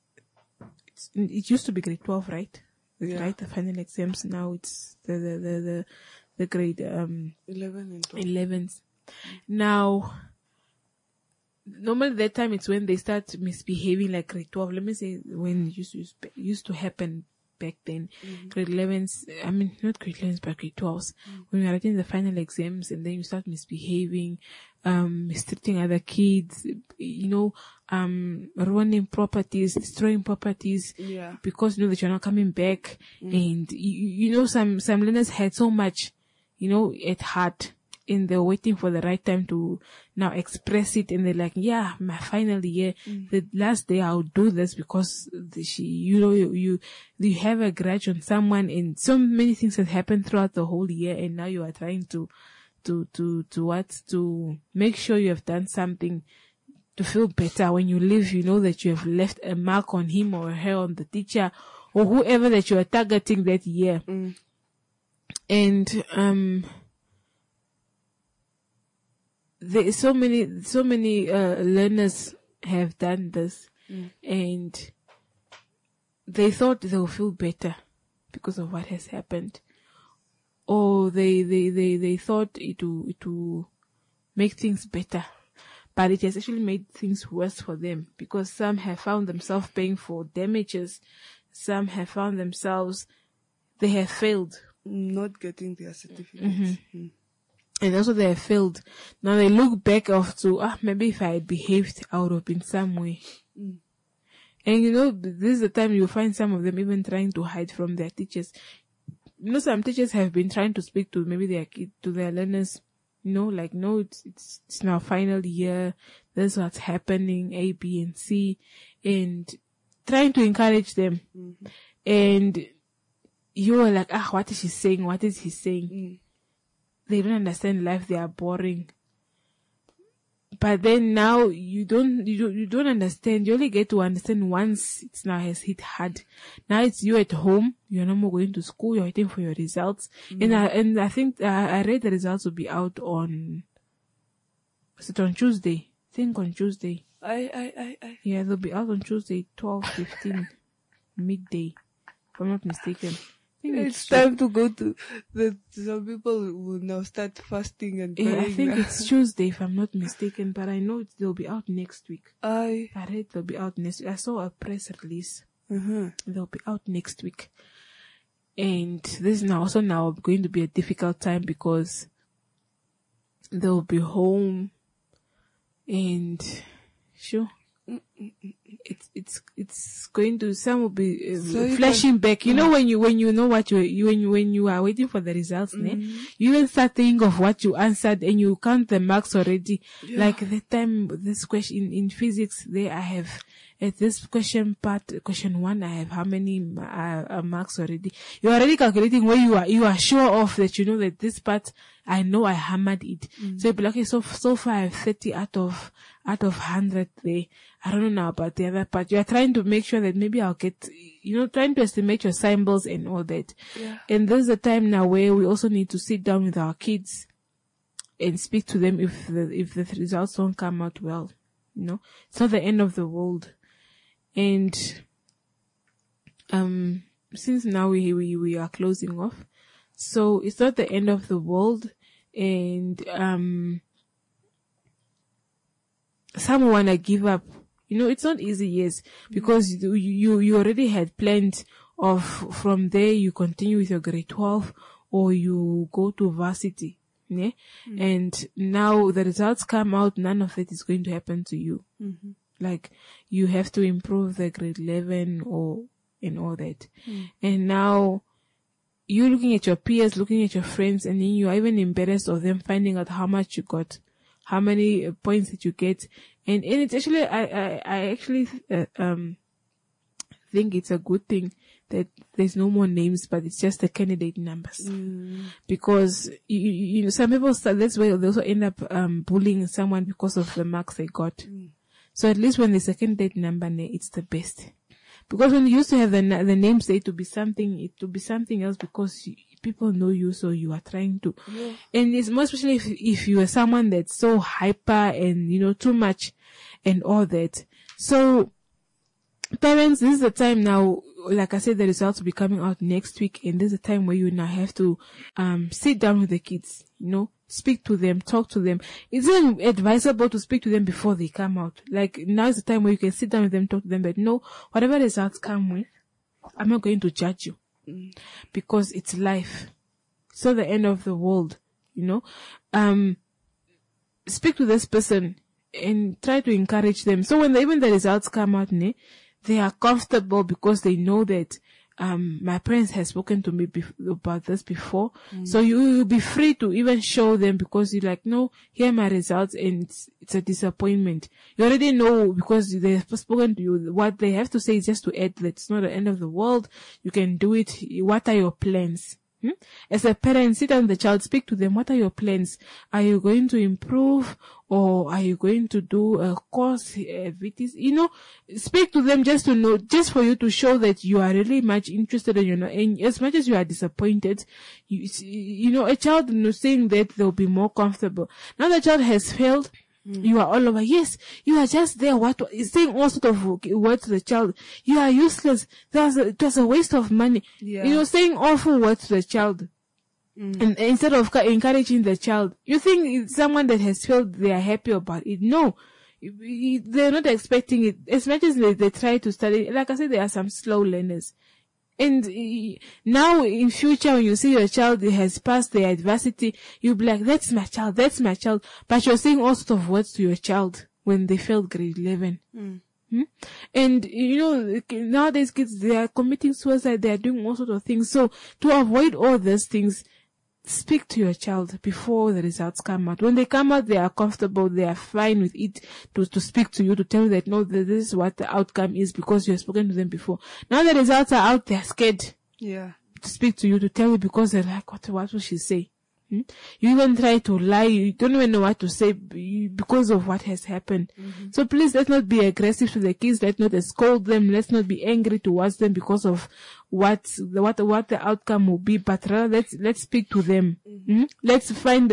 it used to be grade 12, right? Yeah. Right, the final exams. Now it's the grade 11 and 12. 11s. Now, normally that time it's when they start misbehaving, like grade 12. Let me say when it used to happen back then. Grade 11s, I mean not grade 11s but grade 12s. When you're writing the final exams and then you start misbehaving, mistreating other kids, ruining properties, destroying properties, because that you're not coming back. And some learners had so much, at heart, and they're waiting for the right time to now express it, and they're like, yeah, my final year, the last day I'll do this because you have a grudge on someone, and so many things have happened throughout the whole year, and now you are trying to make sure you have done something to feel better. When you leave, you know that you have left a mark on him or her, on the teacher or whoever that you are targeting that year. And there so many learners have done this, and they thought they'll feel better because of what has happened, or they thought it will make things better, but it has actually made things worse for them, because some have found themselves paying for damages, some have found themselves they have failed, not getting their certificates. And also they have failed. Now they look back to, maybe if I had behaved, I would have been some way. And this is the time you find some of them even trying to hide from their teachers. Some teachers have been trying to speak to maybe to their learners, like, no, it's now final year, this is what's happening, A, B, and C, and trying to encourage them. And you are like, what is she saying? What is he saying? They don't understand life. They are boring. But then now you don't understand. You only get to understand once it now has hit hard. Now it's you at home. You're no more going to school. You're waiting for your results. And I think I read the results will be out on Tuesday. I think on Tuesday. Yeah, they'll be out on Tuesday, 12:15 midday, if I'm not mistaken. It's time to go to some people will now start fasting and praying. Yeah, I think it's Tuesday, if I'm not mistaken, but I know they'll be out next week. I read they'll be out next week. I saw a press release. They'll be out next week. And this is now going to be a difficult time because they'll be home, and sure. It's going to, some will be flashing back. When you know what when you are waiting for the results, you even start thinking of what you answered and you count the marks already. Like the time this question in physics, there I have at this question 1, I have how many marks already. You're already calculating where you are sure of that, that this part I know I hammered it. So you'll be like, okay, so far I have 30 out of 100 there. I don't know now about the other part. You are trying to make sure that maybe I'll get, trying to estimate your symbols and all that. And there's a time now where we also need to sit down with our kids and speak to them if the results don't come out well. It's not the end of the world. And since now we are closing off, so it's not the end of the world. And some wanna give up. It's not easy, yes, because you already had planned of from there you continue with your grade 12 or you go to varsity. Yeah? And now the results come out, none of it is going to happen to you. Like, you have to improve the grade 11 and all that. And now you're looking at your peers, looking at your friends, and then you are even embarrassed of them finding out how much you got, how many points that you get. And it's actually, I actually think it's a good thing that there's no more names, but it's just the candidate numbers. Because, you know, some people start, that's why they also end up bullying someone because of the marks they got. So at least when there's a candidate number, it's the best. Because when you used to have the names, say to be something else because people know you, so you are trying to. And it's more especially if you are someone that's so hyper and, you know, too much and all that. So, parents, this is the time now, like I said, the results will be coming out next week, and this is the time where you now have to sit down with the kids, you know, speak to them, talk to them. It's not advisable to speak to them before they come out. Like, now is the time where you can sit down with them, talk to them, but no, whatever results come with, I'm not going to judge you. Because it's life. It's not the end of the world, you know. Speak to this person and try to encourage them. So when even the results come out, they are comfortable because they know that my parents have spoken to me about this before. So you'll be free to even show them because you're like, no, here are my results, and it's a disappointment. You already know because they've spoken to you. What they have to say is just to add that it's not the end of the world. You can do it. What are your plans? As a parent, sit down with the child, speak to them. What are your plans? Are you going to improve, or are you going to do a course, VTs? You know, speak to them just to know, just for you to show that you are really much interested in, you know, and as much as you are disappointed, you know, a child, you know, saying that they'll be more comfortable. Now the child has failed. You are all over. Yes, you are just there. Saying all sort of words to the child. You are useless. It was a waste of money. You know, saying awful words to the child. And instead of encouraging the child, you think someone that has failed, they are happy about it. No. They're not expecting it. As much as they try to study, like I said, there are some slow learners. And now in future, when you see your child has passed the adversity, you'll be like, that's my child, that's my child. But you're saying all sorts of words to your child when they failed grade 11. And, you know, nowadays kids, they are committing suicide, they are doing all sorts of things. So to avoid all these things, speak to your child before the results come out. When they come out, they are comfortable, they are fine with it to speak to you, to tell you that, no, this is what the outcome is because you have spoken to them before. Now the results are out, they're scared to speak to you, to tell you because they're like, what will she say? You even try to lie, you don't even know what to say because of what has happened. So please, let's not be aggressive to the kids, let's not scold them, let's not be angry towards them because of what the outcome will be, but rather let's speak to them. Let's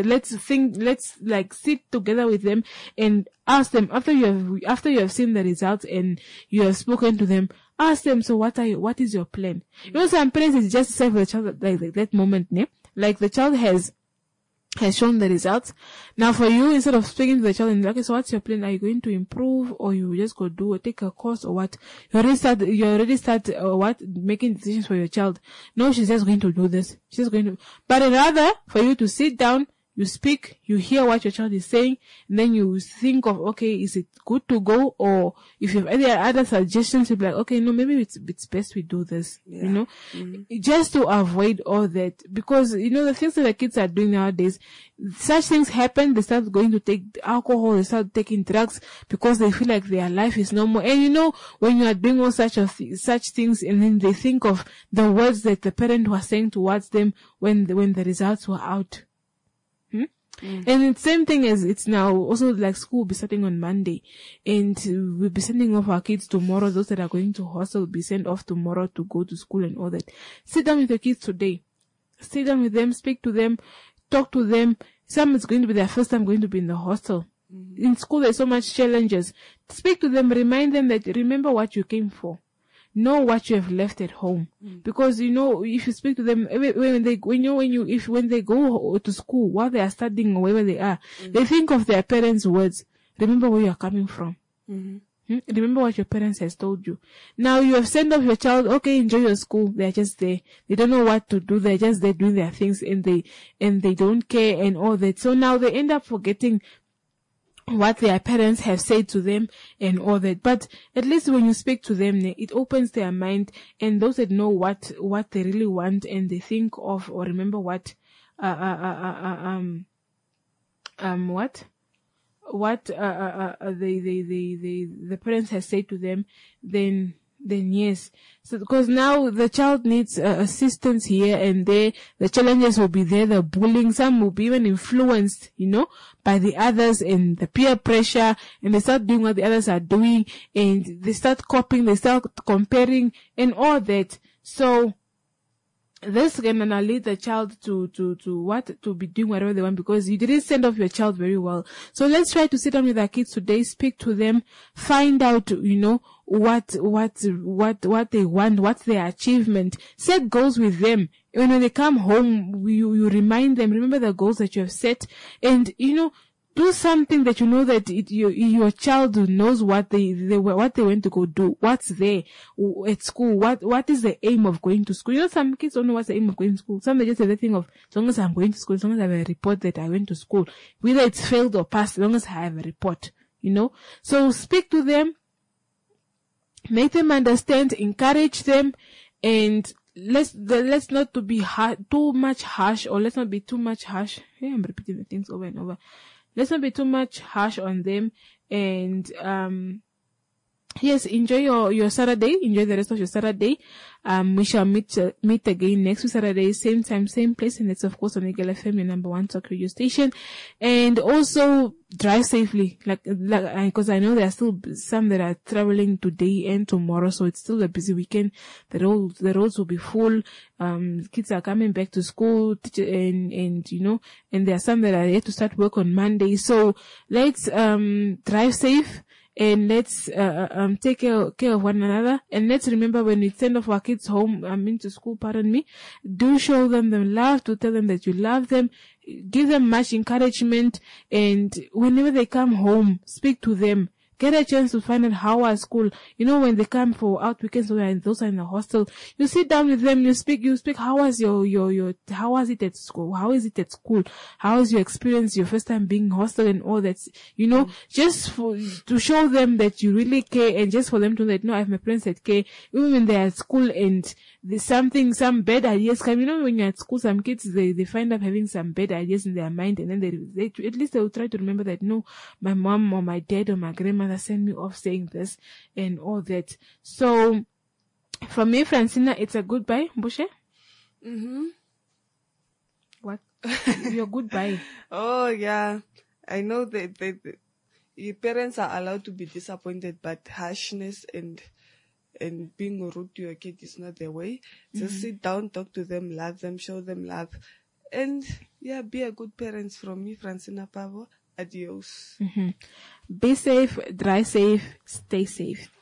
sit together with them and ask them after you have seen the results and you have spoken to them. Ask them, so what is your plan? You know, some parents is just say for the child like that moment, like the child has shown the results. Now for you, instead of speaking to the child and like, okay, so what's your plan? Are you going to improve, or you just go take a course, or what? You already start making decisions for your child. No, she's just going to do this. She's going to, but rather for you to sit down, you speak, you hear what your child is saying, and then you think of, okay, is it good to go? Or if you have any other suggestions, you'll be like, okay, no, maybe it's best we do this, you know, just to avoid all that. Because, you know, the things that the kids are doing nowadays, such things happen, they start going to take alcohol, they start taking drugs because they feel like their life is normal. And you know, when you are doing all such things, and then they think of the words that the parent was saying towards them when the results were out. And it's same thing as it's now also like school will be starting on Monday, and we'll be sending off our kids tomorrow. Those that are going to hostel will be sent off tomorrow to go to school and all that. Sit down with your kids today. Sit down with them, speak to them, talk to them. Some it's going to be their first time going to be in the hostel. In school there's so much challenges. Speak to them, remind them that remember what you came for. Know what you have left at home, because you know if you speak to them when they go to school while they are studying or wherever they are, they think of their parents' words. Remember where you are coming from. Remember what your parents has told you. Now you have sent off your child, okay, enjoy your school. They're just there. They don't know what to do. They're just there doing their things and they don't care and all that. So now they end up forgetting what their parents have said to them and all that. But at least when you speak to them, it opens their mind, and those that know what they really want and they think of or remember what the parents have said to them, then yes. So because now the child needs assistance here and there, the challenges will be there, the bullying, some will be even influenced, by the others and the peer pressure, and they start doing what the others are doing, and they start copying, they start comparing and all that. So this can now lead the child to be doing whatever they want, because you didn't send off your child very well. So let's try to sit down with our kids today, speak to them, find out, what they want, what's their achievement, set goals with them. When they come home, you remind them, remember the goals that you have set, and, do something that that your child knows what they went to go do, what's there at school, what is the aim of going to school. Some kids don't know what's the aim of going to school. Some they just say the thing of, as long as I'm going to school, as long as I have a report that I went to school, whether it's failed or passed, as long as I have a report, So speak to them, make them understand, encourage them, and let's not to be too much harsh, or let's not be too much harsh. Yeah, I'm repeating the things over and over. Let's not be too much harsh on them, and yes, enjoy your Saturday. Enjoy the rest of your Saturday. We shall meet again next week Saturday, same time, same place, and it's of course on Eagle FM, your number one talk radio station. And also drive safely, like because I know there are still some that are traveling today and tomorrow, so it's still a busy weekend. The roads will be full. Kids are coming back to school, and and there are some that are yet to start work on Monday. So let's drive safe. And let's take care of one another. And let's remember, when we send off our kids home, to school, do show them the love, to tell them that you love them, give them much encouragement, and whenever they come home, speak to them. Get a chance to find out how our school, when they come for out weekends, those are in the hostel, you sit down with them, you speak, how was how was it at school? How is it at school? How is your experience, your first time being hostel and all that, just to show them that you really care, and just for them to know that, no, I have my parents that care, even when they're at school and there's some bad ideas come, when you're at school, some kids, they find up having some bad ideas in their mind, and then they at least they will try to remember that, no, my mom or my dad or my grandmother send me off saying this and all that. So from me, Francina, it's a goodbye. Bushe? What? Your goodbye. Oh yeah, I know that your parents are allowed to be disappointed, but harshness and being rude to your kid is not the way. Just sit down, talk to them, love them, show them love, and yeah, be a good parent. From me, Francina Pavo. Adios. Be safe, drive safe, stay safe.